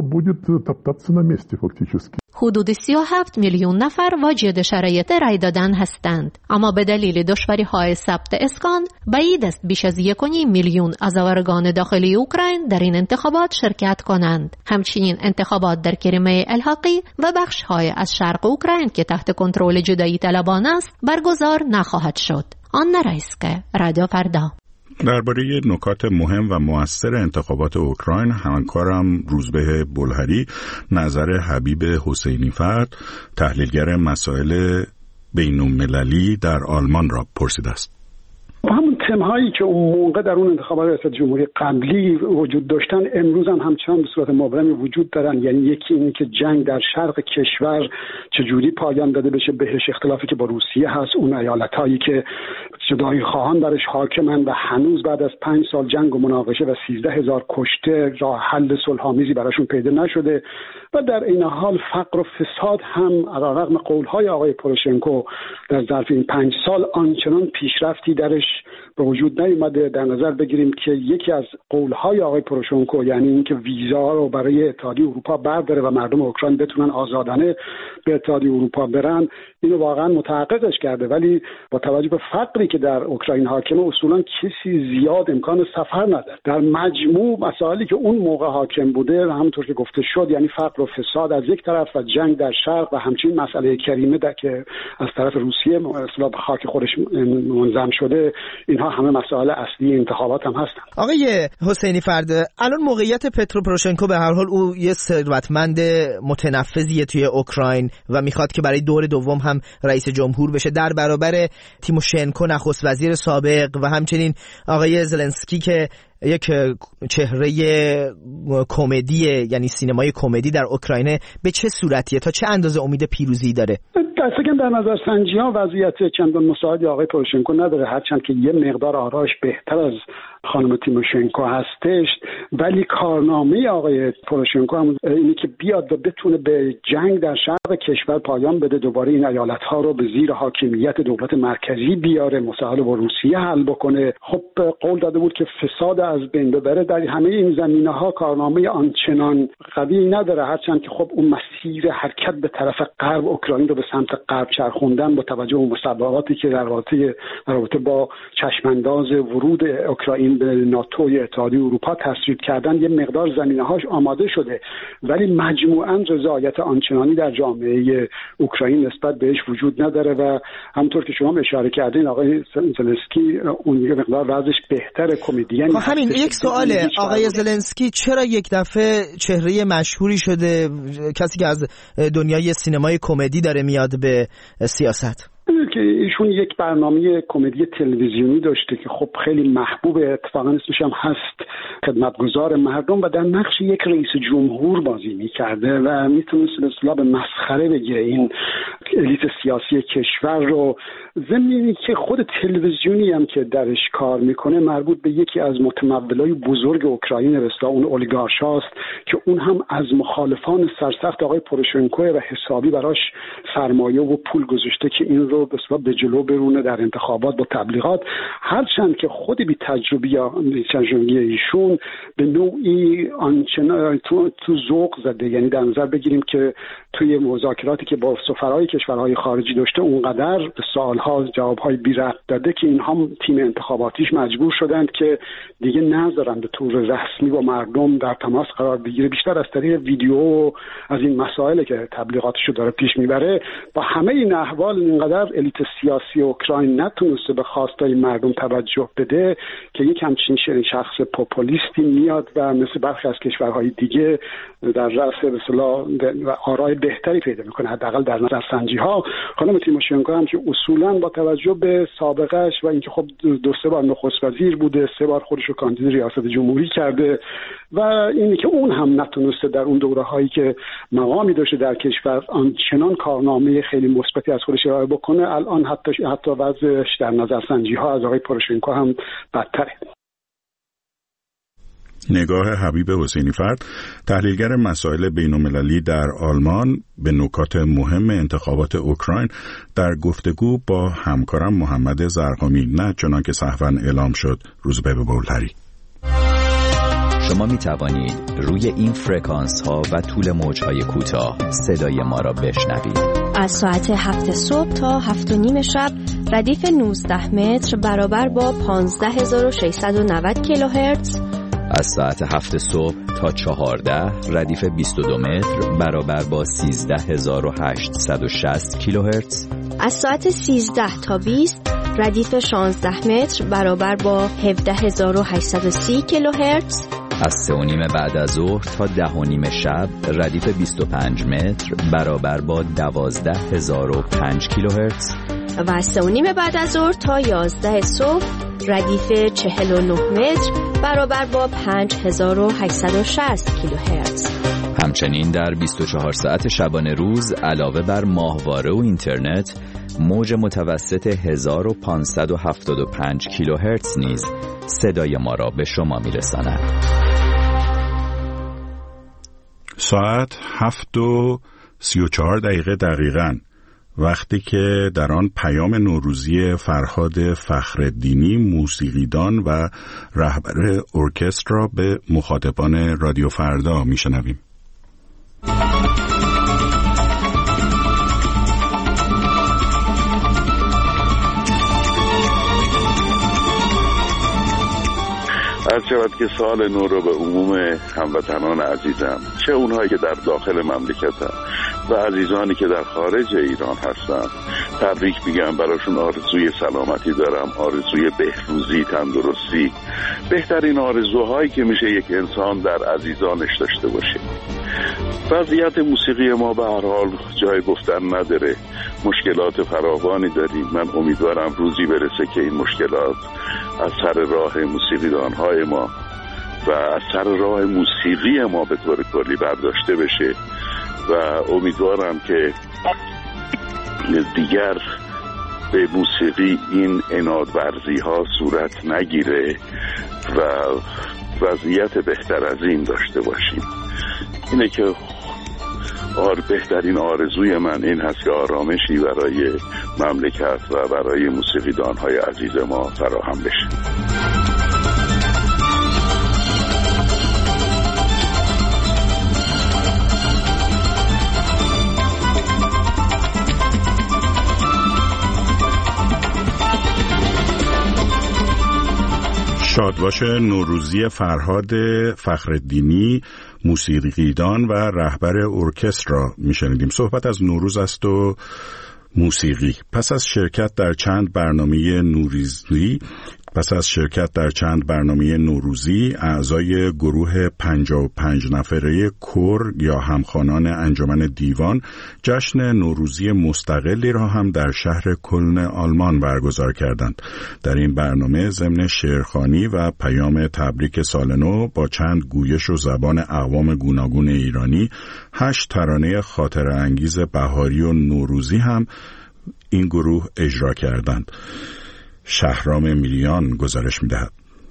حدود 37 میلیون نفر واجد شرایط رای دادن هستند، اما به دلیل دشواری‌های ثبت اسکان بعید است بیش از 1.5 میلیون آذربایجان داخلی اوکراین در این انتخابات شرکت کنند. همچنین انتخابات در کریمه الحاقی و بخش‌های از شرق اوکراین که تحت کنترل جدایی طلبان است برگزار نخواهد شد. آن رئیسکه رادیو فردا. درباره نکات مهم و مؤثر انتخابات اوکراین همکارم روزبه بلهری نظر حبیب حسینی فرد تحلیلگر مسائل بین‌المللی در آلمان را پرسیده است. همون تم‌هایی که اون موقع در اون انتخابات ریاست جمهوری قبلی وجود داشتن امروز هم همچنان به صورت مبرمی وجود دارن. یعنی یکی اینه که جنگ در شرق کشور چجوری پایان داده بشه، بهش اختلافی که با روسیه هست، اون ایالت‌هایی که جدایی خواهان درش حاکمن و هنوز بعد از 5 سال جنگ و مناقشه و 13,000 کشته راه حل صلح‌آمیزی براشون پیدا نشده و در این حال فقر و فساد هم علیرغم قول‌های آقای پوروشنکو در ظرف این 5 سال آنچنان پیشرفتی درش به وجود نیامده. در نظر بگیریم که یکی از قول‌های آقای پوروشنکو یعنی اینکه ویزا رو برای اتحادیه اروپا برداره و مردم اوکراین بتونن آزادانه به اتحادیه اروپا برن، اینو واقعا متحققش کرده، ولی با توجه به فقری که در اوکراین حاکمه اصولا کسی زیاد امکان سفر نداره. در مجموع مسائلی که اون موقع حاکم بوده همونطور که گفته شد، یعنی فقر و فساد از یک طرف و جنگ در شرق و همچنین مسئله کریمه که از طرف روسیه اصلا به خاک خودش منظم شده، اینها همه مسائل اصلی انتخابات هم هستن. آقای حسینی فرد، الان موقعیت پترو پوروشنکو به هر حال او یه ثروتمند متنفذیه توی اوکراین و میخواد که برای دور دوم هم رئیس جمهور بشه، در برابر تیموشنکو نخست وزیر سابق و همچنین آقای زلنسکی که یک چهره کمدی یعنی سینمای کمدی در اوکراین. به چه صورتیه؟ تا چه اندازه امید پیروزی داره؟ دستکم در نظر سنجی ها وضعیت چندان مساعدی آقای پوروشنکو نداره، هرچند که یه مقدار آرایش بهتر از خانم تیموشنکو هستش، ولی کارنامه آقای پوروشنکو هم اینه که بیاد و بتونه به جنگ در شرق کشور پایان بده، دوباره این ایالت‌ها رو به زیر حاکمیت دولت مرکزی بیاره، مسائل با روسیه حل بکنه. خب قول داده بود که فساد از بین ببره. در همه این زمینه‌ها کارنامه آنچنان قوی نداره، هرچند که خب اون مسیر حرکت به طرف غرب اوکراین رو به سمت غرب چرخوندن با توجه به مصوباتی که در رابطه با چشمانداز ورود اوکراین به ناتو اتحادیه اروپا تصویب کردن یه مقدار زمینه‌هاش آماده شده، ولی مجموعاً رضایت آنچنانی در جامعه اوکراین نسبت بهش وجود نداره و همونطور که شما اشاره کردین آقای زلنسکی اون یه مقدار وضعش بهتره، کمدین. همین یک سواله، آقای زلنسکی چرا یک دفعه چهره مشهوری شده، کسی که از دنیای سینمای کمدی داره میاد به سیاست؟ که ایشون یک برنامه کمدی تلویزیونی داشته که خب خیلی محبوب، اتفاقا اسمش هم هست خدمتگزار مردم، و در نقش یک رئیس جمهور بازی میکرده و میتونست به اصطلاح به مسخره بگیره این الیت سیاسی کشور رو. ضمن که خود تلویزیونی هم که درش کار میکنه مربوط به یکی از متمولای بزرگ اوکراین به اصطلاح اون اولیگارشاست که اون هم از مخالفان سرسخت آقای پوروشنکو و حسابی براش سرمایه و پول گذاشته که این رو به اصطلاح به جلو برونه در انتخابات با تبلیغات، هرچند که خود بی تجربی ایشون به نوعی آنچنان تو ذوق زده. یعنی در نظر بگیریم که توی مذاکراتی که با سفرهای کشورهای خارجی داشته اونقدر به سوالها جوابهای بی ربط داده که اینها تیم انتخاباتیش مجبور شدند که دیگه نذارن به طور رسمی با مردم در تماس قرار بگیره، بیشتر از طریق ویدیو از این مسائلی که تبلیغاتشو داره پیش میبره. با همه این احوال اینقدر الیت سیاسی اوکراین نتونسته به خواستای مردم توجه بده که یک همچین شخص پوپولیستی میاد و مثل برخی از کشورهای دیگه در رأس به اصطلاح آرای بهتری پیدا میکنه، حداقل در نظر سنجی ها. خانم تیموشنکو هم که اصولا با توجه به سابقهش و اینکه خب 2-3 بار نخست وزیر بوده، 3 بار خودش رو کاندید ریاست جمهوری کرده و اینی که اون هم نتونسته در اون دوره هایی که مقامی داشته در کشور آنچنان کارنامه خیلی مثبتی از خودش ارائه بکنه، الان حتی وضعش در نظر سنجی ها از آقای پوروشنکو هم بدتره. نگاه حبیب حسینی فرد، تحلیلگر مسائل بین‌المللی در آلمان، به نکات مهم انتخابات اوکراین در گفتگو با همکارم محمد زرقامی، نه چنان که سهواً اعلام شد، روزبه بولتری. شما می توانید روی این فرکانس ها و طول موج های کوتاه صدای ما را بشنوید. از ساعت 7 صبح تا 7:30 شب ردیف 19 متر برابر با 15690 کیلوهرتز. از ساعت 7 صبح تا 14 ردیف 22 متر برابر با 13860 کیلوهرتز. از ساعت 13 تا 20 ردیف 16 متر برابر با 17830 کیلوهرتز. از 3:30 بعد از ظهر تا 10:30 شب ردیف 25 متر برابر با 12005 کیلوهرتز. و 3:30 بعد از ظهر تا 11 صبح ردیف 49 متر برابر با 5860 کیلوهرتز. همچنین در 24 ساعت شبانه روز علاوه بر ماهواره و اینترنت، موج متوسط 1575 کیلوهرتز نیز صدای ما را به شما میرساند. ساعت 7:34 دقیقاً وقتی که در آن پیام نوروزی فرهاد فخرالدینی موسیقیدان و رهبر ارکستر را به مخاطبان رادیو فردا میشنویم. عرض شود که سال نو رو به عموم هموطنان عزیزم، چه اونهایی که در داخل مملکتن و عزیزانی که در خارج ایران هستن، تبریک میگم. براشون آرزوی سلامتی دارم، آرزوی بهروزی، تندرستی، بهترین آرزوهایی که میشه یک انسان در عزیزانش داشته باشه. وضعیت موسیقی ما به هر حال جای گفتن نداره، مشکلات فراوانی داریم. من امیدوارم روزی برسه که این مشکلات از سر راه موسیقیدانهای ما و از سر راه موسیقی ما به طور کلی برداشته بشه و امیدوارم که دیگر به موسیقی این عنادورزی ها صورت نگیره و وضعیت بهتر از این داشته باشیم. اینه که بهترین آرزوی من این هست که آرامشی برای مملکت و برای موسیقیدانهای عزیز ما فراهم بشه. شادباش نوروزی فرهاد فخرالدینی، موسیقیدان و رهبر ارکستر را میشنیدیم. صحبت از نوروز است و موسیقی. پس از شرکت در چند برنامه نوروزی، اعضای گروه 55 نفره کور یا همخوانان انجمن دیوان جشن نوروزی مستقلی را هم در شهر کلن آلمان برگزار کردند. در این برنامه ضمن شعرخوانی و پیام تبریک سال نو با چند گویش و زبان اقوام گوناگون ایرانی، 8 ترانه خاطره انگیز بهاری و نوروزی هم این گروه اجرا کردند. شهرام میلیان گزارش می‌دهد.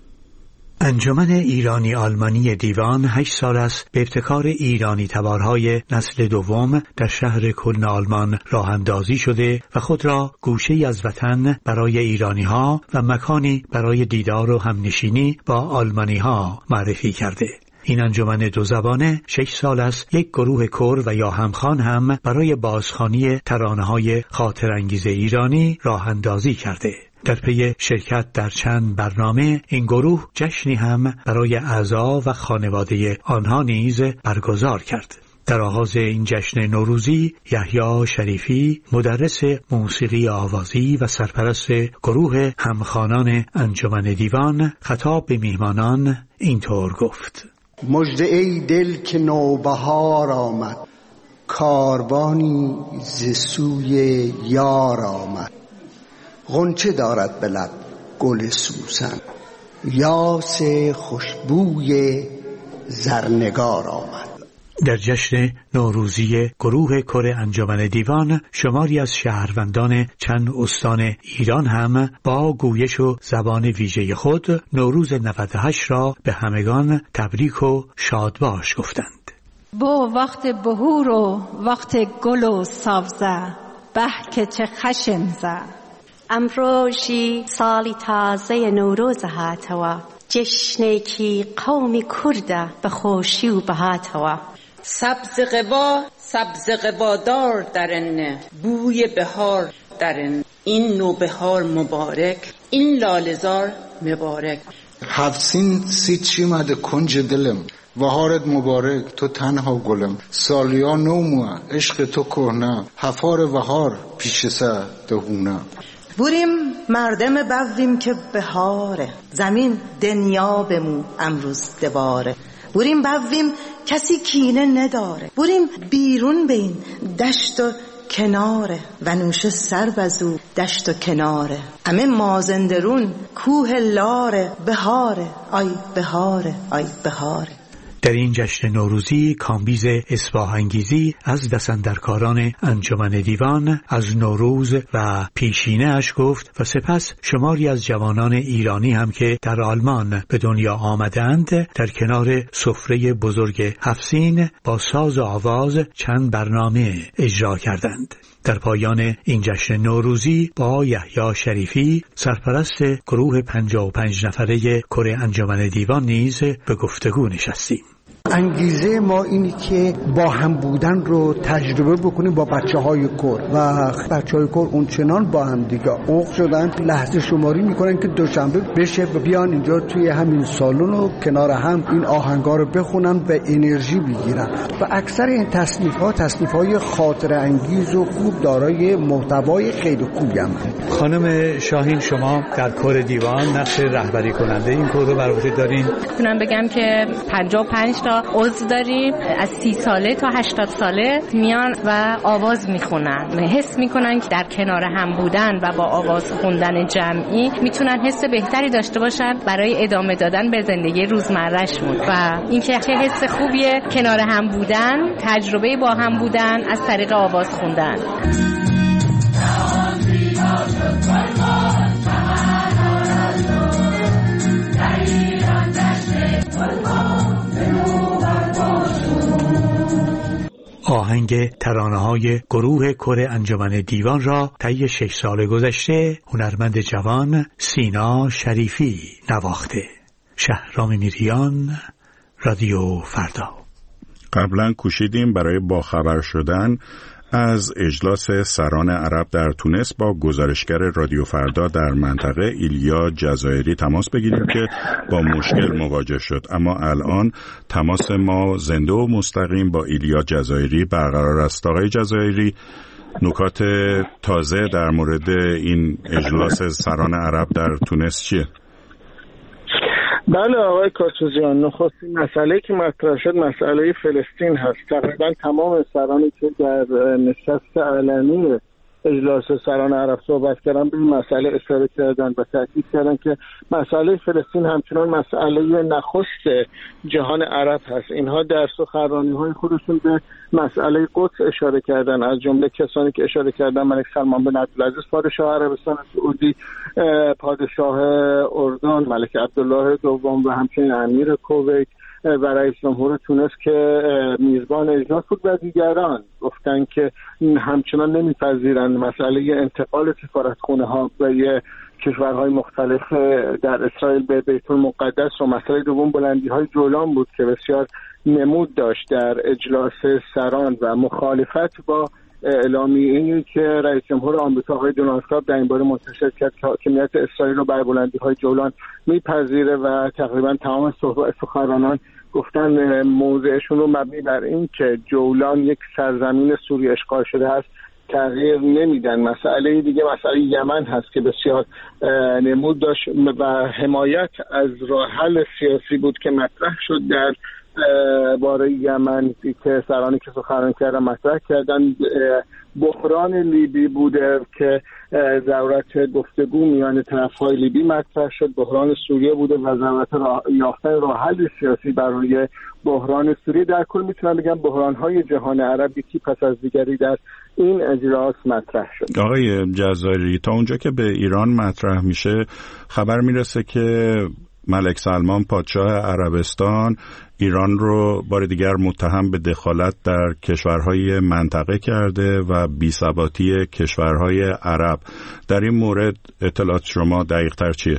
انجمن ایرانی آلمانی دیوان 8 سال است به ابتکار ایرانی تبارهای نسل دوم در شهر کلن آلمان راه اندازی شده و خود را گوشه‌ای از وطن برای ایرانی‌ها و مکانی برای دیدار و همنشینی با آلمانی‌ها معرفی کرده. این انجمن 2 زبانه 6 سال است یک گروه کور و یا همخوان هم برای بازخوانی ترانه‌های خاطرانگیز ایرانی راه اندازی کرده. در پی شرکت در چند برنامه این گروه جشنی هم برای اعضا و خانواده آنها نیز برگزار کرد. در آغاز این جشن نوروزی یحیی شریفی، مدرس موسیقی آوازی و سرپرست گروه همخوانان انجمن دیوان، خطاب به میهمانان اینطور گفت: مژده ای دل که نوبهار آمد، کاروانی ز سوی یار آمد. غنچه دارد به لب گل سوسن، یاس خوشبوی زرنگار آمد. در جشن نوروزی گروه کور انجمن دیوان، شماری از شهروندان چند استان ایران هم با گویش و زبان ویژه خود نوروز 98 را به همگان تبریک و شادباش گفتند. با وقت بهور و وقت گل و سبزه، به که چه خشمزه. امروزی سالی تازه نوروز هاتوا، جشنی که قومی کرده به خوشی و بهاتوا. سبز قبادار درن، بوی بهار درن. این نوبهار مبارک، این لالزار مبارک. هفسین سیچی مده کنج دلم، وهارت مبارک تو تنها گلم. سالیا نوموه عشق تو کهنه، هفار وهار پیش سه دهونه. بریم مردم بویم که بهاره، زمین دنیا بمو امروز دواره. بریم بویم کسی کینه نداره، بریم بیرون بین دشت و کناره و نوشه سر بزو دشت و کناره همه مازندرون کوه لاره بهاره آی بهاره آی بهاره. در این جشن نوروزی کامبیز اصباح انگیزی از دستاندرکاران انجمن دیوان از نوروز و پیشینه اش گفت و سپس شماری از جوانان ایرانی هم که در آلمان به دنیا آمدند در کنار سفره بزرگ هفسین با ساز و آواز چند برنامه اجرا کردند. در پایان این جشن نوروزی با یحیی شریفی سرپرست گروه 55 نفره کره انجمن دیوان نیز به گفتگو نشستیم. انگیزه ما اینی که با هم بودن رو تجربه بکنیم با بچه‌های کور و بچه‌های کور اونچنان با هم دیگه عمق شدن لحظه شماری میکنن که دوشنبه بشه و بیان اینجا توی همین سالن و کنار هم این آهنگا رو بخونن و انرژی بگیرن و اکثر این تصنیف‌های خاطره انگیز و خوب دارای محتوای خیلی خوبی هم. خانم شاهین شما در کور دیوان نقش رهبری کننده این کور رو بر عهده دارین. میتونم بگم که 55 تا عضو داریم از 30 ساله تا 80 ساله میان و آواز میخونن، حس میکنن که در کنار هم بودن و با آواز خوندن جمعی میتونن حس بهتری داشته باشن برای ادامه دادن به زندگی روزمرهشون و اینکه چه حس خوبیه کنار هم بودن، تجربه با هم بودن از طریق آواز خوندن. آهنگ ترانه‌های گروه کره انجمن دیوان را طی 6 سال گذشته هنرمند جوان سینا شریفی نواخته. شهرام میریان، رادیو فردا. قبلا کوشیدیم برای باخبر شدن از اجلاس سران عرب در تونس با گزارشگر رادیو فردا در منطقه ایلیا جزایری تماس بگیریم که با مشکل مواجه شد، اما الان تماس ما زنده و مستقیم با ایلیا جزایری برقرار است. آقای جزایری، نکات تازه در مورد این اجلاس سران عرب در تونس چیه؟ بله آقای کاتوزیان، نخستین مسئله که مطرح شد مسئله فلسطین هست. تقریبا تمام سرانی که در نشست علنی اجلاس سران عرب صحبت کردن به این مسئله اشاره کردن و تاکید کردن که مسئله فلسطین همچنان مسئله نخست جهان عرب هست. اینها در سخنرانی‌های خودشون به مسئله قدس اشاره کردن، از جمله کسانی که اشاره کردن ملک سلمان بن عبدالعزیز پادشاه عربستان سعودی، پادشاه اردن ملک عبدالله دوم و همچنین امیر کویت و رئیس جمهور تونس که میزبان اجلاس بود و دیگران گفتن که همچنان نمیپذیرند مسئله انتقال سفارتخونه ها به کشورهای مختلف در اسرائیل به بیت المقدس و مسئله دوم بلندی های جولان بود که بسیار نمود داشت در اجلاس سران و مخالفت با اعلامیه‌ای که رئیس جمهور آمریکا آقای دونالد ترامپ در این باره منتشر کرد که حاکمیت اسرائیل رو بر بلندی‌های جولان میپذیره و تقریبا تمام سخنرانان گفتن موضعشون رو مبنی بر این که جولان یک سرزمین سوری اشغال شده است تغییر نمیدن. مسئله دیگه مسئله یمن هست که بسیار نمود داشت و حمایت از راه حل سیاسی بود که مطرح شد در باره یمن که سرانی که سخنرانی کردن مطرح کردن. بحران لیبی بوده که ضرورت گفتگو میان طرف‌های لیبی مطرح شد. بحران سوریه بوده و ضرورت یافتن راه حل سیاسی برای بحران سوریه. در کل میتونم بگم بحران‌های جهان عرب یکی پس از دیگری در این اجلاس مطرح شد. آقای جزایری، تا اونجا که به ایران مطرح میشه خبر میرسه که ملک سلمان پادشاه عربستان ایران رو بار دیگر متهم به دخالت در کشورهای منطقه کرده و بی‌ثباتی کشورهای عرب. در این مورد اطلاعات شما دقیق‌تر چیه؟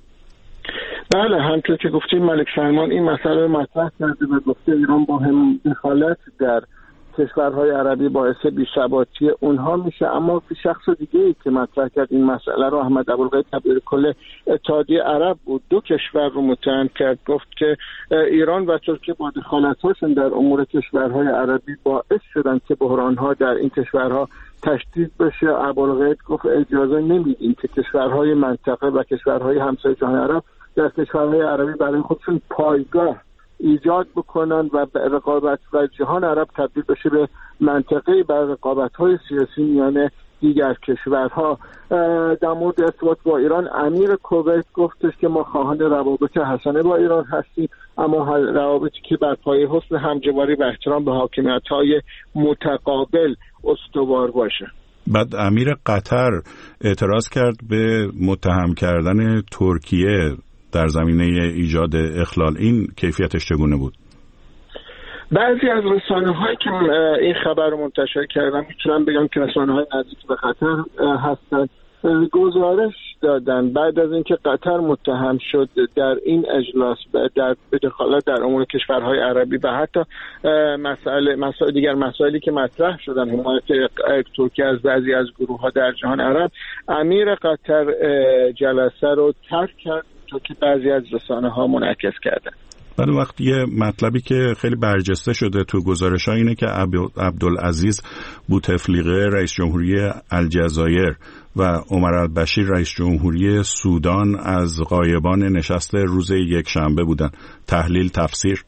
بله، همونطور که گفتیم ملک سلمان این مسئله مطرح کرده و گفته ایران با هم دخالت در کشورهای عربی باعث بی‌ثباتی اونها میشه. اما شخص دیگه‌ای که مطرح کرد این مسئله رو احمد ابوالقید کبیر کل اتحادیه عرب بود، دو کشور رو متهم کرد، گفت که ایران و ترکیه با دخالت‌هاشون در امور کشورهای عربی باعث شدن که بحران‌ها در این کشورها تشدید بشه. ابوالقید گفت اجازه نمیدیم که کشورهای منطقه و کشورهای همسایه جهان عرب در کشورهای عربی برای خودشون پایگاه ایجاد بکنن و رقابت و جهان عرب تبدیل بشه به منطقه بر رقابت‌های سیاسی میان دیگر کشورها. در مورد ارتباط با ایران امیر کویت گفتش که ما خواهان روابط حسنه با ایران هستیم، اما روابطی که بر پایه حسن همجواری و احترام به حاکمیت‌های متقابل استوار باشه. بعد امیر قطر اعتراض کرد به متهم کردن ترکیه در زمینه ایجاد اخلال. این کیفیتش چگونه بود؟ بعضی از رسانه‌هایی که این خبر رو منتشر کردن میتونم بگم که رسانه‌های نزدیک به قطر هستن، گزارش دادن بعد از اینکه قطر متهم شد در این اجلاس در دخالت در امور کشورهای عربی و حتی مسائلی که مطرح شدن، حمایت ترکیه از بعضی از گروه‌ها در جهان عرب، امیر قطر جلسه رو ترک کرد تا که بعضی از رسانه‌ها منعکس کردن. بعد وقت یه مطلبی که خیلی برجسته شده تو گزارش‌ها اینه که عبدالعزیز بوتفلیقه رئیس جمهوری الجزایر و عمر البشیر رئیس جمهوری سودان از غایبان نشست روز یکشنبه بودن. تحلیل تفسیر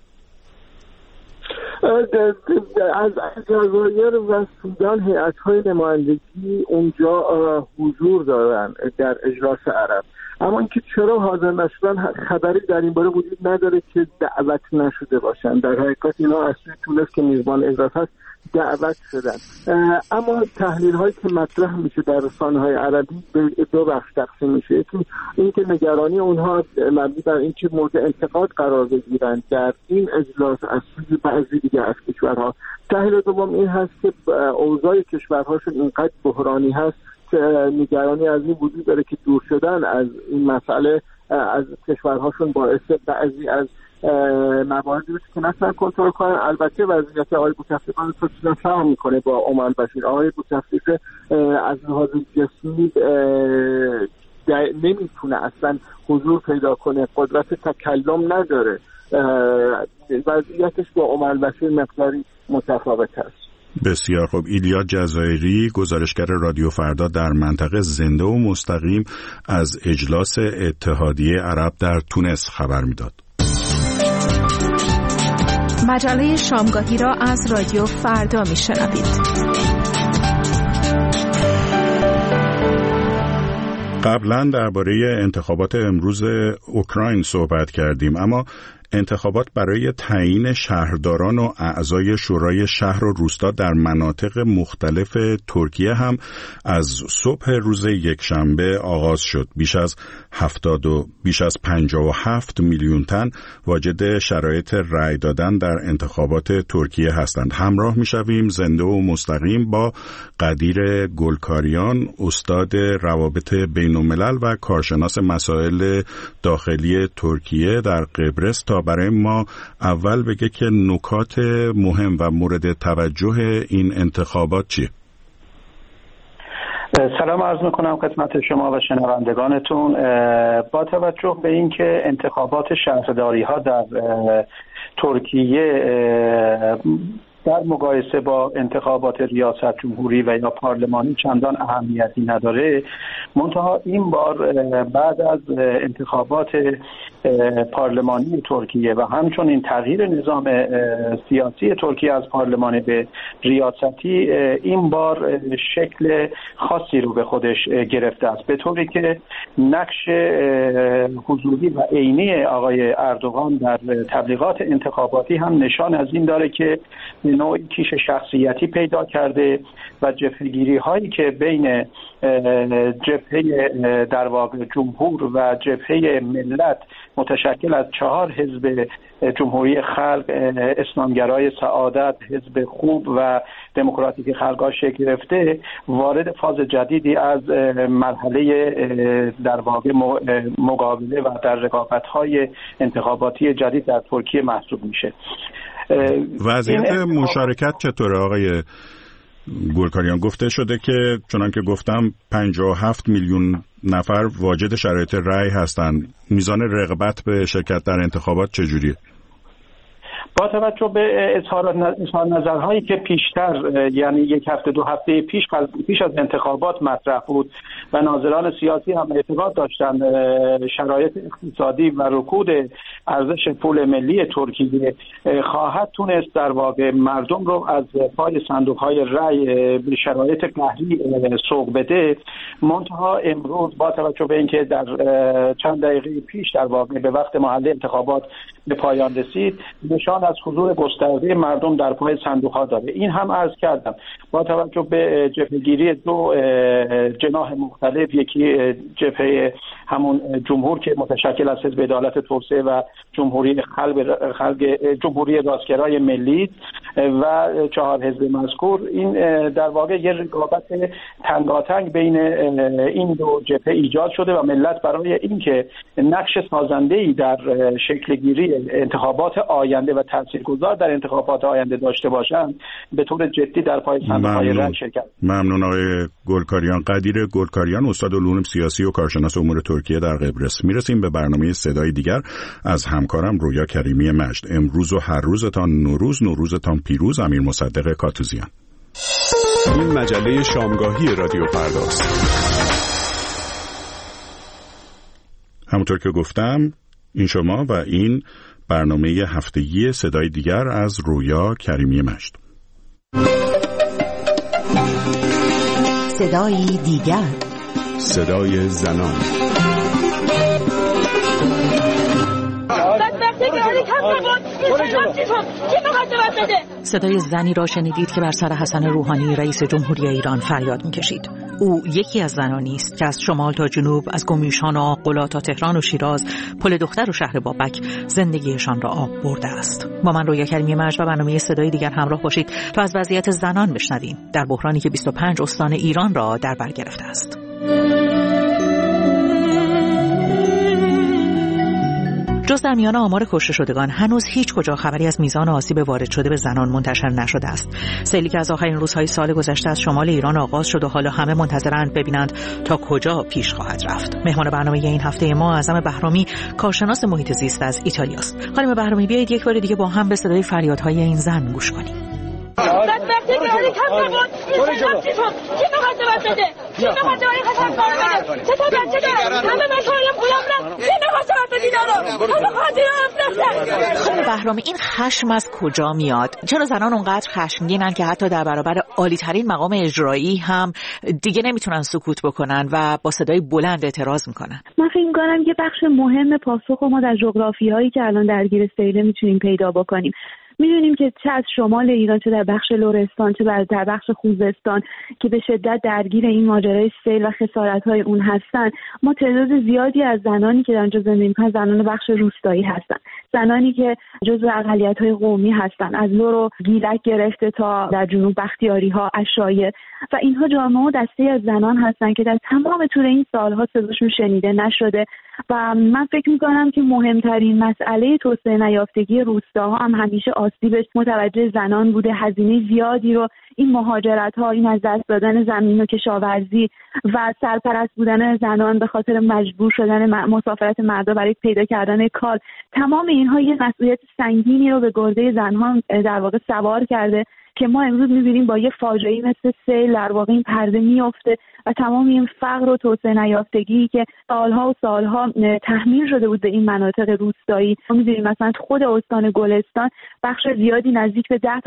از الجزایر و سودان هیئت‌های نمایندگی اونجا حضور دارن در اجلاس عرب، اما اینکه چرا حاضر نشدن خبری در این باره وجود نداره که دعوت نشده باشن. در حقیقت اینا اصلی تونس که میزبان اجلاس هست دعوت شدن. اما تحلیل هایی که مطرح میشه در رسانه‌های عربی به دو بخش تقسیم میشه. یکی اینکه نگرانی اونها مبنی بر اینکه مورد انتقاد قرار بگیرن در این اجلاس از سوی بعضی دیگه از کشورها. تحلیل دوم این هست که اوضاع کشورهاشون اینقدر بحرانی هست نگرانی از این وجود داره که دور شدن از این مسئله از کشورهاشون باعث بعضی از مواردی بشه که نتونن کنترل کنن. البته وضعیت آقای بوتفلیقه رو فهم میکنه با عمر البشیر. آقای بوتفلیقه از لحاظ جسمی نمیتونه اصلا حضور پیدا کنه، قدرت تکلم نداره، وضعیتش با عمر البشیر مقداری متفاوت است. بسیار خوب. ایلیا جزایری گزارشگر رادیو فردا در منطقه زنده و مستقیم از اجلاس اتحادیه عرب در تونس خبر میداد. مجله شامگاهی را از رادیو فردا میشنوید. قبلا درباره انتخابات امروز اوکراین صحبت کردیم، اما انتخابات برای تعیین شهرداران و اعضای شورای شهر و روستا در مناطق مختلف ترکیه هم از صبح روز یکشنبه آغاز شد. بیش از 57 میلیون تن واجد شرایط رأی دادن در انتخابات ترکیه هستند. همراه میشویم زنده و مستقیم با قدیر گلکاریان، استاد روابط بین الملل و کارشناس مسائل داخلی ترکیه در قبرس، تا برای ما اول بگه که نکات مهم و مورد توجه این انتخابات چیه؟ سلام عرض میکنم خدمت شما و شنوندگانتون. با توجه به اینکه انتخابات شهرداری ها در ترکیه در مقایسه با انتخابات ریاست جمهوری و یا پارلمانی چندان اهمیتی نداره، منتها این بار بعد از انتخابات پارلمانی ترکیه و همچنین تغییر نظام سیاسی ترکیه از پارلمانی به ریاستی، این بار شکل خاصی رو به خودش گرفته است، به طوری که نقش حضوری و عینی آقای اردوغان در تبلیغات انتخاباتی هم نشان از این داره که نوعی کیش شخصیتی پیدا کرده و جبهه‌گیری هایی که بین جبهه در واقع جمهور و جبهه ملت متشکل از 4 حزب جمهوری خلق، اسلامگرای سعادت، حزب خوب و دموکراتیک خلق‌ها شکل گرفته، وارد فاز جدیدی از مرحله در واقع مقابله و در رقابت‌های انتخاباتی جدید در ترکیه محسوب میشه. وضعیت مشارکت چطوره آقای گلکاریان؟ گفته شده که چنان که گفتم 57 میلیون نفر واجد شرایط رأی هستند. میزان رغبت به شرکت در انتخابات چجوریه؟ با توجه به اظهار نظرهایی که پیشتر، یعنی یک هفته دو هفته پیش از انتخابات مطرح بود و ناظران سیاسی هم اعتقاد داشتند شرایط اقتصادی و رکود ارزش پول ملی ترکیه خواهد تونست در واقع مردم رو از پای صندوق‌های رای به شرایط قهری سوق بده، منتها امروز با توجه به اینکه در چند دقیقه پیش در واقع به وقت محل انتخابات به پایان رسید، نشان از حضور گسترده مردم در پای صندوق‌ها داره. این هم عرض کردم با توجه به جبهه‌گیری دو جناح مختلف، یکی جبهه همون جمهور که متشکل از حزب عدالت توسعه و جمهوری جمهوری راستگرای ملی و 4 حزب مذکور، این در واقع یه رقابت تنگاتنگ بین این دو جبهه ایجاد شده و ملت برای اینکه نقش سازنده‌ای در شکل گیری انتخابات آینده و تاثیرگذار در انتخابات آینده داشته باشند به طور جدی در پای صندوق‌های رای شرکت. ممنون آقای گلکاریان. قدیر گلکاریان، استاد علوم سیاسی و کارشناس امور ترکیه در قبرس. میرسیم به برنامه صدای دیگر از همکارم رویا کریمی مجد. امروز و هر روزتان نوروز، نوروزتان پیروز. امیر مصدق کاتوزیان. این مجله شامگاهی رادیو فرداست. همونطور که گفتم این شما و این برنامه هفتگی صدای دیگر از رویا کریمی مجد. صدای دیگر، صدای زنان. صدای زنی را شنیدید که بر سر حسن روحانی رئیس جمهوری ایران فریاد می‌کشید. او یکی از زنانی است که از شمال تا جنوب، از گومیشان و آقلا تا تهران و شیراز، پل دختر و شهر بابک زندگیشان را آب برده است. با من رویا کریمی مجد و برنامه صدای دیگر همراه باشید تا از وضعیت زنان بشنویم در بحرانی که 25 استان ایران را در بر گرفته است. جز در میان آمار کشته شدگان هنوز هیچ کجا خبری از میزان آسیب وارد شده به زنان منتشر نشده است. سیلی که از آخرین روزهای سال گذشته از شمال ایران آغاز شد و حالا همه منتظرند ببینند تا کجا پیش خواهد رفت. مهمان برنامه این هفته ما اعظم بهرامی، کارشناس محیط زیست از ایتالیا است. خانم بهرامی، بیایید یک بار دیگه با هم به صدای فریادهای این زن گوش کنیم. خانم بهرامی، این خشم از کجا میاد؟ چرا زنان اونقدر خشمگینن که حتی در برابر عالی ترین مقام اجرایی هم دیگه نمیتونن سکوت بکنن و با صدای بلند اعتراض میکنن؟ من فکر میکنم یه بخش مهم پاسخ ما در جغرافیایی که الان درگیر سیل میتونیم پیدا بکنیم. میدونیم که چه از شمال ایران، چه در بخش لرستان، چه در بخش خوزستان که به شدت درگیر این ماجرای سیل و خسارت‌های اون هستن، ما تعداد زیادی از زنانی که در اونجا زندگی می‌کنن زنان بخش روستایی هستن، زنانی که جزو اقلیت‌های قومی هستن، از لر و گیلک گرفته تا در جنوب بختیاری‌ها، عشایر، و اینها جامعه و دسته از زنان هستن که در تمام طول این سال‌ها صداشون شنیده نشده. و من فکر می‌کنم که مهمترین مسئله توسعه نیافتگی روستاها هم همیشه آسیبش متوجه زنان بوده. هزینه زیادی رو این مهاجرت‌ها، این از دست دادن زمین و کشاورزی و سرپرست بودن زنان به خاطر مجبور شدن مسافرت مردا برای پیدا کردن کار، تمام اینها یه مسئولیت سنگینی رو به گرده زنان در واقع سوار کرده که ما امروز می‌بینیم با یه فاجعه‌ای مثل سیل در واقع این پرده میفته و تمام این فقر و توسعه نیافتگی که سالها و سالها تحمیل شده بود به این مناطق روستایی. ما می‌بینیم مثلا خود استان گلستان بخش زیادی نزدیک به 10 تا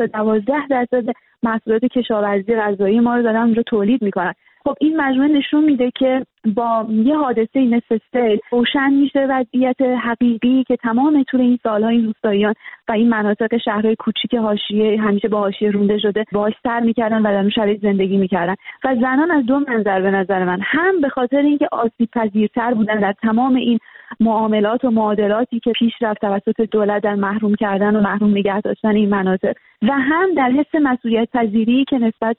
12% محصولات کشاورزی غذایی ما رو دارن اونجا تولید می‌کنن. خب این مجموعه نشون میده که با یه حادثه مثل سیل روشن میشه وضعیت حقیقی که تمام طول این سال‌ها این روستاییان و این مناطق شهرهای کوچیک حاشیه همیشه با حاشیه رونده شده باهاش سر می‌کردن و در اون شرایط زندگی می‌کردن. و زنان از دو منظر به نظر من، هم به خاطر اینکه آسیب پذیرتر بودن در تمام این معاملات و معادلاتی که پیش رفت توسط دولت در محروم کردن و محروم نگه داشتن این مناطق، و هم در حس مسئولیت پذیری که نسبت به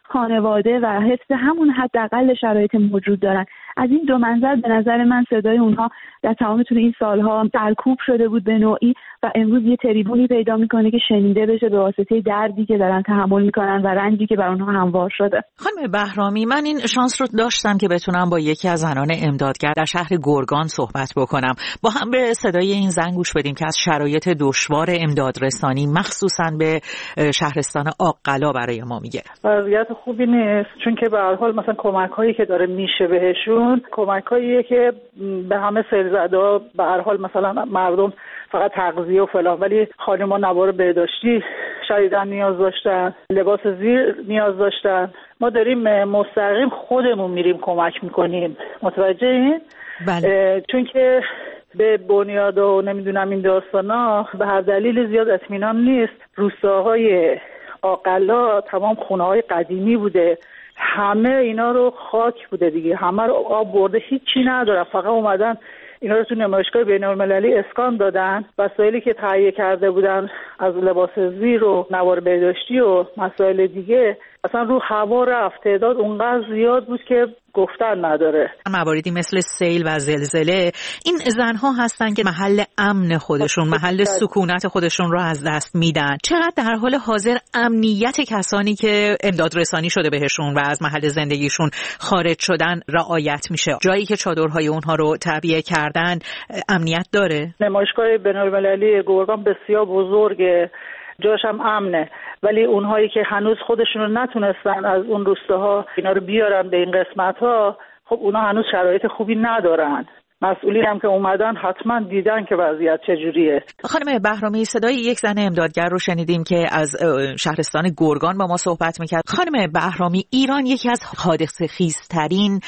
خانواده و حفظ همون حداقل شرایط موجود دارن. از این دو منظر به نظر من صدای اونها در تمام طول این سالها سرکوب شده بود به نوعی و امروز یه تریبونی پیدا میکنه که شنیده بشه به واسطه دردی که دارن تحمل میکنن و رنجی که بر اونها هموار شده. خانم بهرامی، من این شانس رو داشتم که بتونم با یکی از زنان امدادگر در شهر گرگان صحبت بکنم. با هم به صدای این زن گوش بدیم که از شرایط دشوار امدادرسانی مخصوصاً به شهرستان آق‌قلا برای ما میگه. وضعیت خوبی نیست، چون که به هر حال مثلا کمک‌هایی که داره میشه بهشون کمک‌هاییه که به همه سیل‌زده‌ها به هر حال مثلا مردم فقط تغذیه و فلان، ولی خانم‌ها نوار بهداشتی شدیداً نیاز داشتن، لباس زیر نیاز داشتن. ما داریم مستقیم خودمون میریم کمک میکنیم، متوجهین؟ بله. چون که به بنیاد و نمیدونم این داستانا به هر دلیل زیاد اطمینان نیست. روستاهای آق‌قلا تمام خونه‌های قدیمی بوده، همه اینا رو خاک بوده دیگه، همه رو آب برده، هیچی ندارن، فقط اومدن اینا رو تو نمایشگاه بین‌المللی اسکان دادن. وسایلی که تهیه کرده بودن از لباس زیر و نوار بهداشتی و مسائل دیگه اصلا رو هوا رفت. تعداد اونقدر زیاد بود که گفتن نداره. مواردی مثل سیل و زلزله این زنها هستن که محل امن خودشون، محل سکونت خودشون رو از دست میدن. چقدر در حال حاضر امنیت کسانی که امداد رسانی شده بهشون و از محل زندگیشون خارج شدن رعایت میشه؟ جایی که چادرهای اونها رو تعبیه کردن امنیت داره؟ نمایشگاه بین‌المللی گرگان بسیار بزرگه، جاش هم امنه، ولی اونهایی که هنوز خودشون رو نتونستن از اون روستاها اینا رو بیارن به این قسمت‌ها، خب اونا هنوز شرایط خوبی ندارن. مسئولین هم که اومدن حتما دیدن که وضعیت چجوریه. خانم بهرامی، صدای یک زن امدادگر رو شنیدیم که از شهرستان گرگان با ما صحبت میکرد. خانم بهرامی، ایران یکی از حادثه خیزترین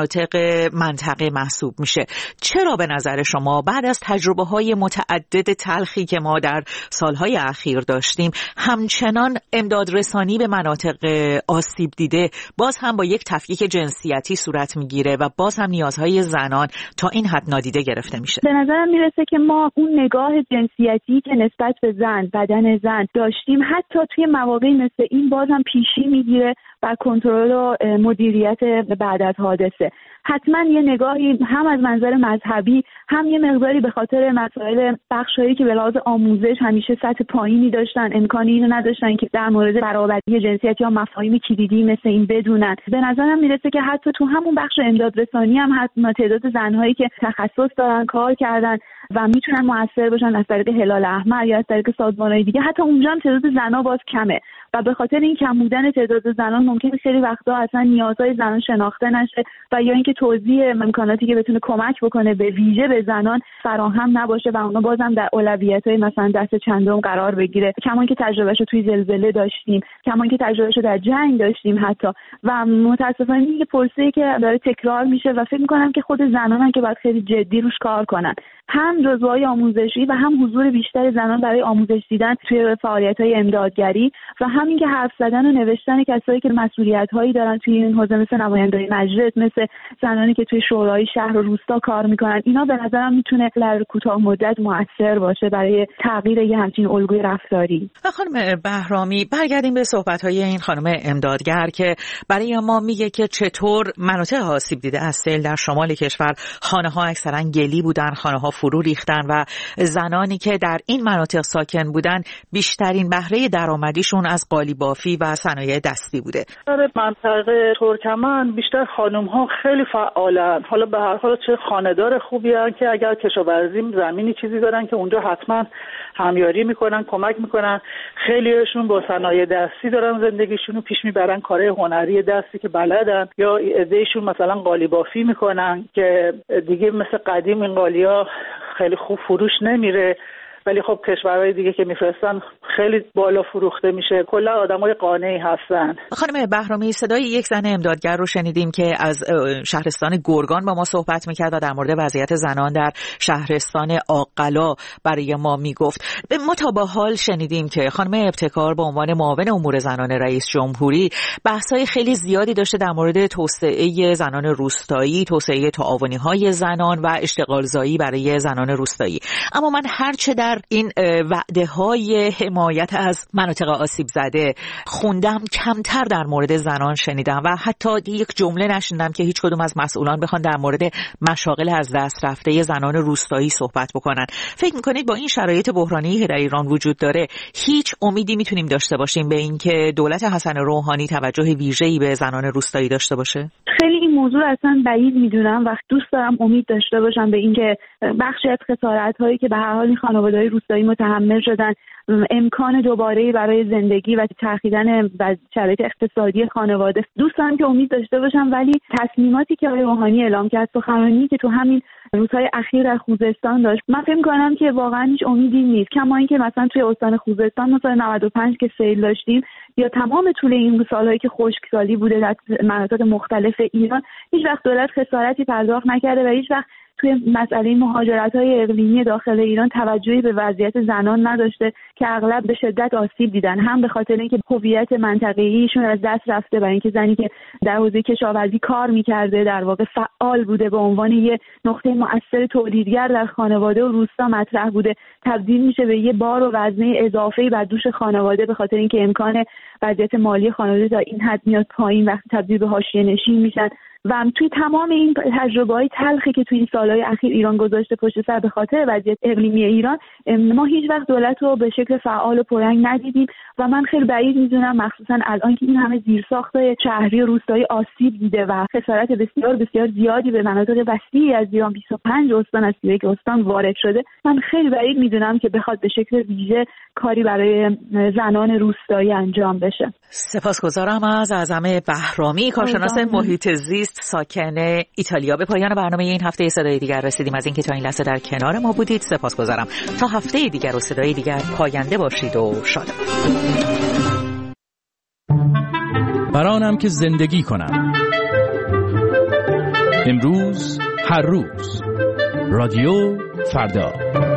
منطقه محسوب میشه. چرا به نظر شما بعد از تجربه های متعدد تلخی که ما در سالهای اخیر داشتیم همچنان امدادرسانی به مناطق آسیب دیده باز هم با یک تفکیک جنسیتی صورت میگیره و باز هم نیازهای زنان تا این حد نادیده گرفته میشه؟ به نظرم میرسه که ما اون نگاه جنسیتی که نسبت به زن، بدن زن داشتیم حتی توی مواقعی مثل این باز هم پیشی میگیره و کنترل و مدیریت بعد از حادثه. حتما یه نگاهی هم از منظر مذهبی، هم یه مقداری به خاطر مسائل بخشایی که به لحاظ آموزش همیشه سطح پایینی داشتن، امکانی اینو نداشتن که در مورد برابری جنسیتی یا مفاهیم کلیدی مثل این بدونن. به نظرم میرسه که حتی تو همون بخش امدادرسانی هم حتی تعداد زنهایی که تخصص دارن، کار کردن و میتونن مؤثر باشن از طریق هلال احمر یا از طریق سازمان‌های دیگه، حتی اونجا هم تعداد زن‌ها باز کمه و به خاطر این کم بودن تعداد زنان ممکنه خیلی وقتا اصلا نیازهای زنان شناخته نشه و یا اینکه توزیع امکاناتی که بتونه کمک بکنه به ویژه به زنان فراهم نباشه و اونا بازم در اولویت‌های مثلا دست چندم قرار بگیره. کمان که تجربهشو توی زلزله داشتیم، کمان که تجربهشو در جنگ داشتیم حتی، و متاسفانه این پروسه‌ای که داره تکرار میشه و فکر می‌کنم که خود زنانن که باید خیلی جدی روش کار کنن، هم جزوه‌های آموزشی و هم حضور بیشتر زنان برای آموزش دیدن توی فعالیت‌های امدادگری و همین که حرف زدن و نوشتن کسایی که مسئولیت‌هایی دارن توی این حوزه مثل نمایندگان مجلس، مثل زنانی که توی شورای شهر و روستا کار میکنن، اینا به نظرم میتونه در کوتاه مدت مؤثر باشه برای تغییر یه همچین الگوی رفتاری. خانم بهرامی، برگردیم به صحبت‌های این خانم امدادگر که برای ما میگه که چطور مناطق آسیب دیده از سیل در شمال کشور خانه‌ها اکثرا گلی بودن، خانه‌ها فرو ریختن و زنانی که در این مناطق ساکن بودن بیشترین بهره درآمدیشون از قالیبافی و صنایع دستی بوده. در منطقه ترکمن بیشتر خانم‌ها خیلی فعالن. حالا به هر حال چه خانه‌دار خوبی هستن که اگر کشاورزی زمینی چیزی دارن که اونجا حتما همیاری میکنن، کمک میکنن. خیلیشون با صنایع دستی دارن زندگیشونو پیش میبرن، کارهای هنری دستی که بلدن، یا عده‌شون مثلا قالیبافی میکنن که دیگه مثل قدیم این قالیا خیلی خوب فروش نمیره، ولی خب کشورهای دیگه که میفرستن خیلی بالا فروخته میشه. کلا آدمای قانعی هستن. خانم بهرامی، صدای یک زن امدادگر رو شنیدیم که از شهرستان گرگان با ما صحبت میکرد و در مورد وضعیت زنان در شهرستان آق‌قلا برای ما میگفت. ما تا به حال شنیدیم که خانم ابتکار به عنوان معاون امور زنان رئیس جمهوری بحث‌های خیلی زیادی داشته در مورد توسعه زنان روستایی، توسعه تعاونی‌های زنان و اشتغالزایی برای زنان روستایی. اما من هرچه در بیشتر این وعده های حمایت از مناطق آسیب زده خوندم، کمتر در مورد زنان شنیدم و حتی یک جمله نشنیدم که هیچ کدوم از مسئولان بخوان در مورد مشاغل از دست رفته زنان روستایی صحبت بکنن. فکر میکنید با این شرایط بحرانی که در ایران وجود داره هیچ امیدی میتونیم داشته باشیم به اینکه دولت حسن روحانی توجه ویژه‌ای به زنان روستایی داشته باشه؟ خیلی این موضوع اصلا بعید میدونم و دوست دارم امید داشته باشم به اینکه بخشی از خسارت‌هایی که به هر حال این خانواده‌های روستایی متحمل شدن، امکان دوباره برای زندگی و چرخیدن و شرایط اقتصادی خانواده، دوست دارم که امید داشته باشم. ولی تصمیماتی که آقای روحانی اعلام کرد، سخنرانی که تو همین روزهای اخیر در خوزستان داشت، من فکر می‌کنم که واقعا هیچ امیدی نیست. کما اینکه مثلا توی استان خوزستان مثلا 95 که سیل داشتیم یا تمام طول این سال‌هایی که خشکسالی بوده در مناطق مختلف ایران، هیچ وقت دولت خسارتی پرداخت نکرده و هیچ وقت توی مسئله مهاجرت‌های اقلیمی داخل ایران توجهی به وضعیت زنان نداشته که اغلب به شدت آسیب دیدن، هم به خاطر اینکه هویت منطقه‌ایشون از دست رفته و اینکه زنی که در حوزه کشاورزی کار می‌کرده در واقع فعال بوده به عنوان یه نقطه مؤثر تولیدگر در خانواده و روستا مطرح بوده، تبدیل میشه به یه بار و وزنه اضافه‌ای بر دوش خانواده به خاطر اینکه امکان وضعیت مالی خانواده تا این حد میاد پایین، وقتی تبدیل به حاشیه‌نشین میشن. و توی تمام این تجربه‌های تلخی که توی این سال‌های اخیر ایران گذاشته پشت سر به خاطر وضعیت اقلیمی ایران، ما هیچ وقت دولت رو به شکل فعال و پررنگ ندیدیم و من خیلی بعید می‌دونم مخصوصا الان که این همه زیرساخت‌های شهری و روستایی آسیب دیده و خسارت بسیار بسیار زیادی به مناطق وسیعی از ایران 25 استان از 31 استان وارد شده، من خیلی بعید می‌دونم که بخواد به شکل ویژه کاری برای زنان روستایی انجام بشه. سپاسگزارم از اعظم بهرامی، کارشناس محیط زیست ساکن ایتالیا. به پایان برنامه این هفته صدای دیگر رسیدیم. از اینکه تا این لحظه در کنار ما بودید سپاسگزارم. تا هفته دیگر و صدای دیگر پاینده باشید و شاد. برانم که زندگی کنم، امروز هر روز، رادیو فردا.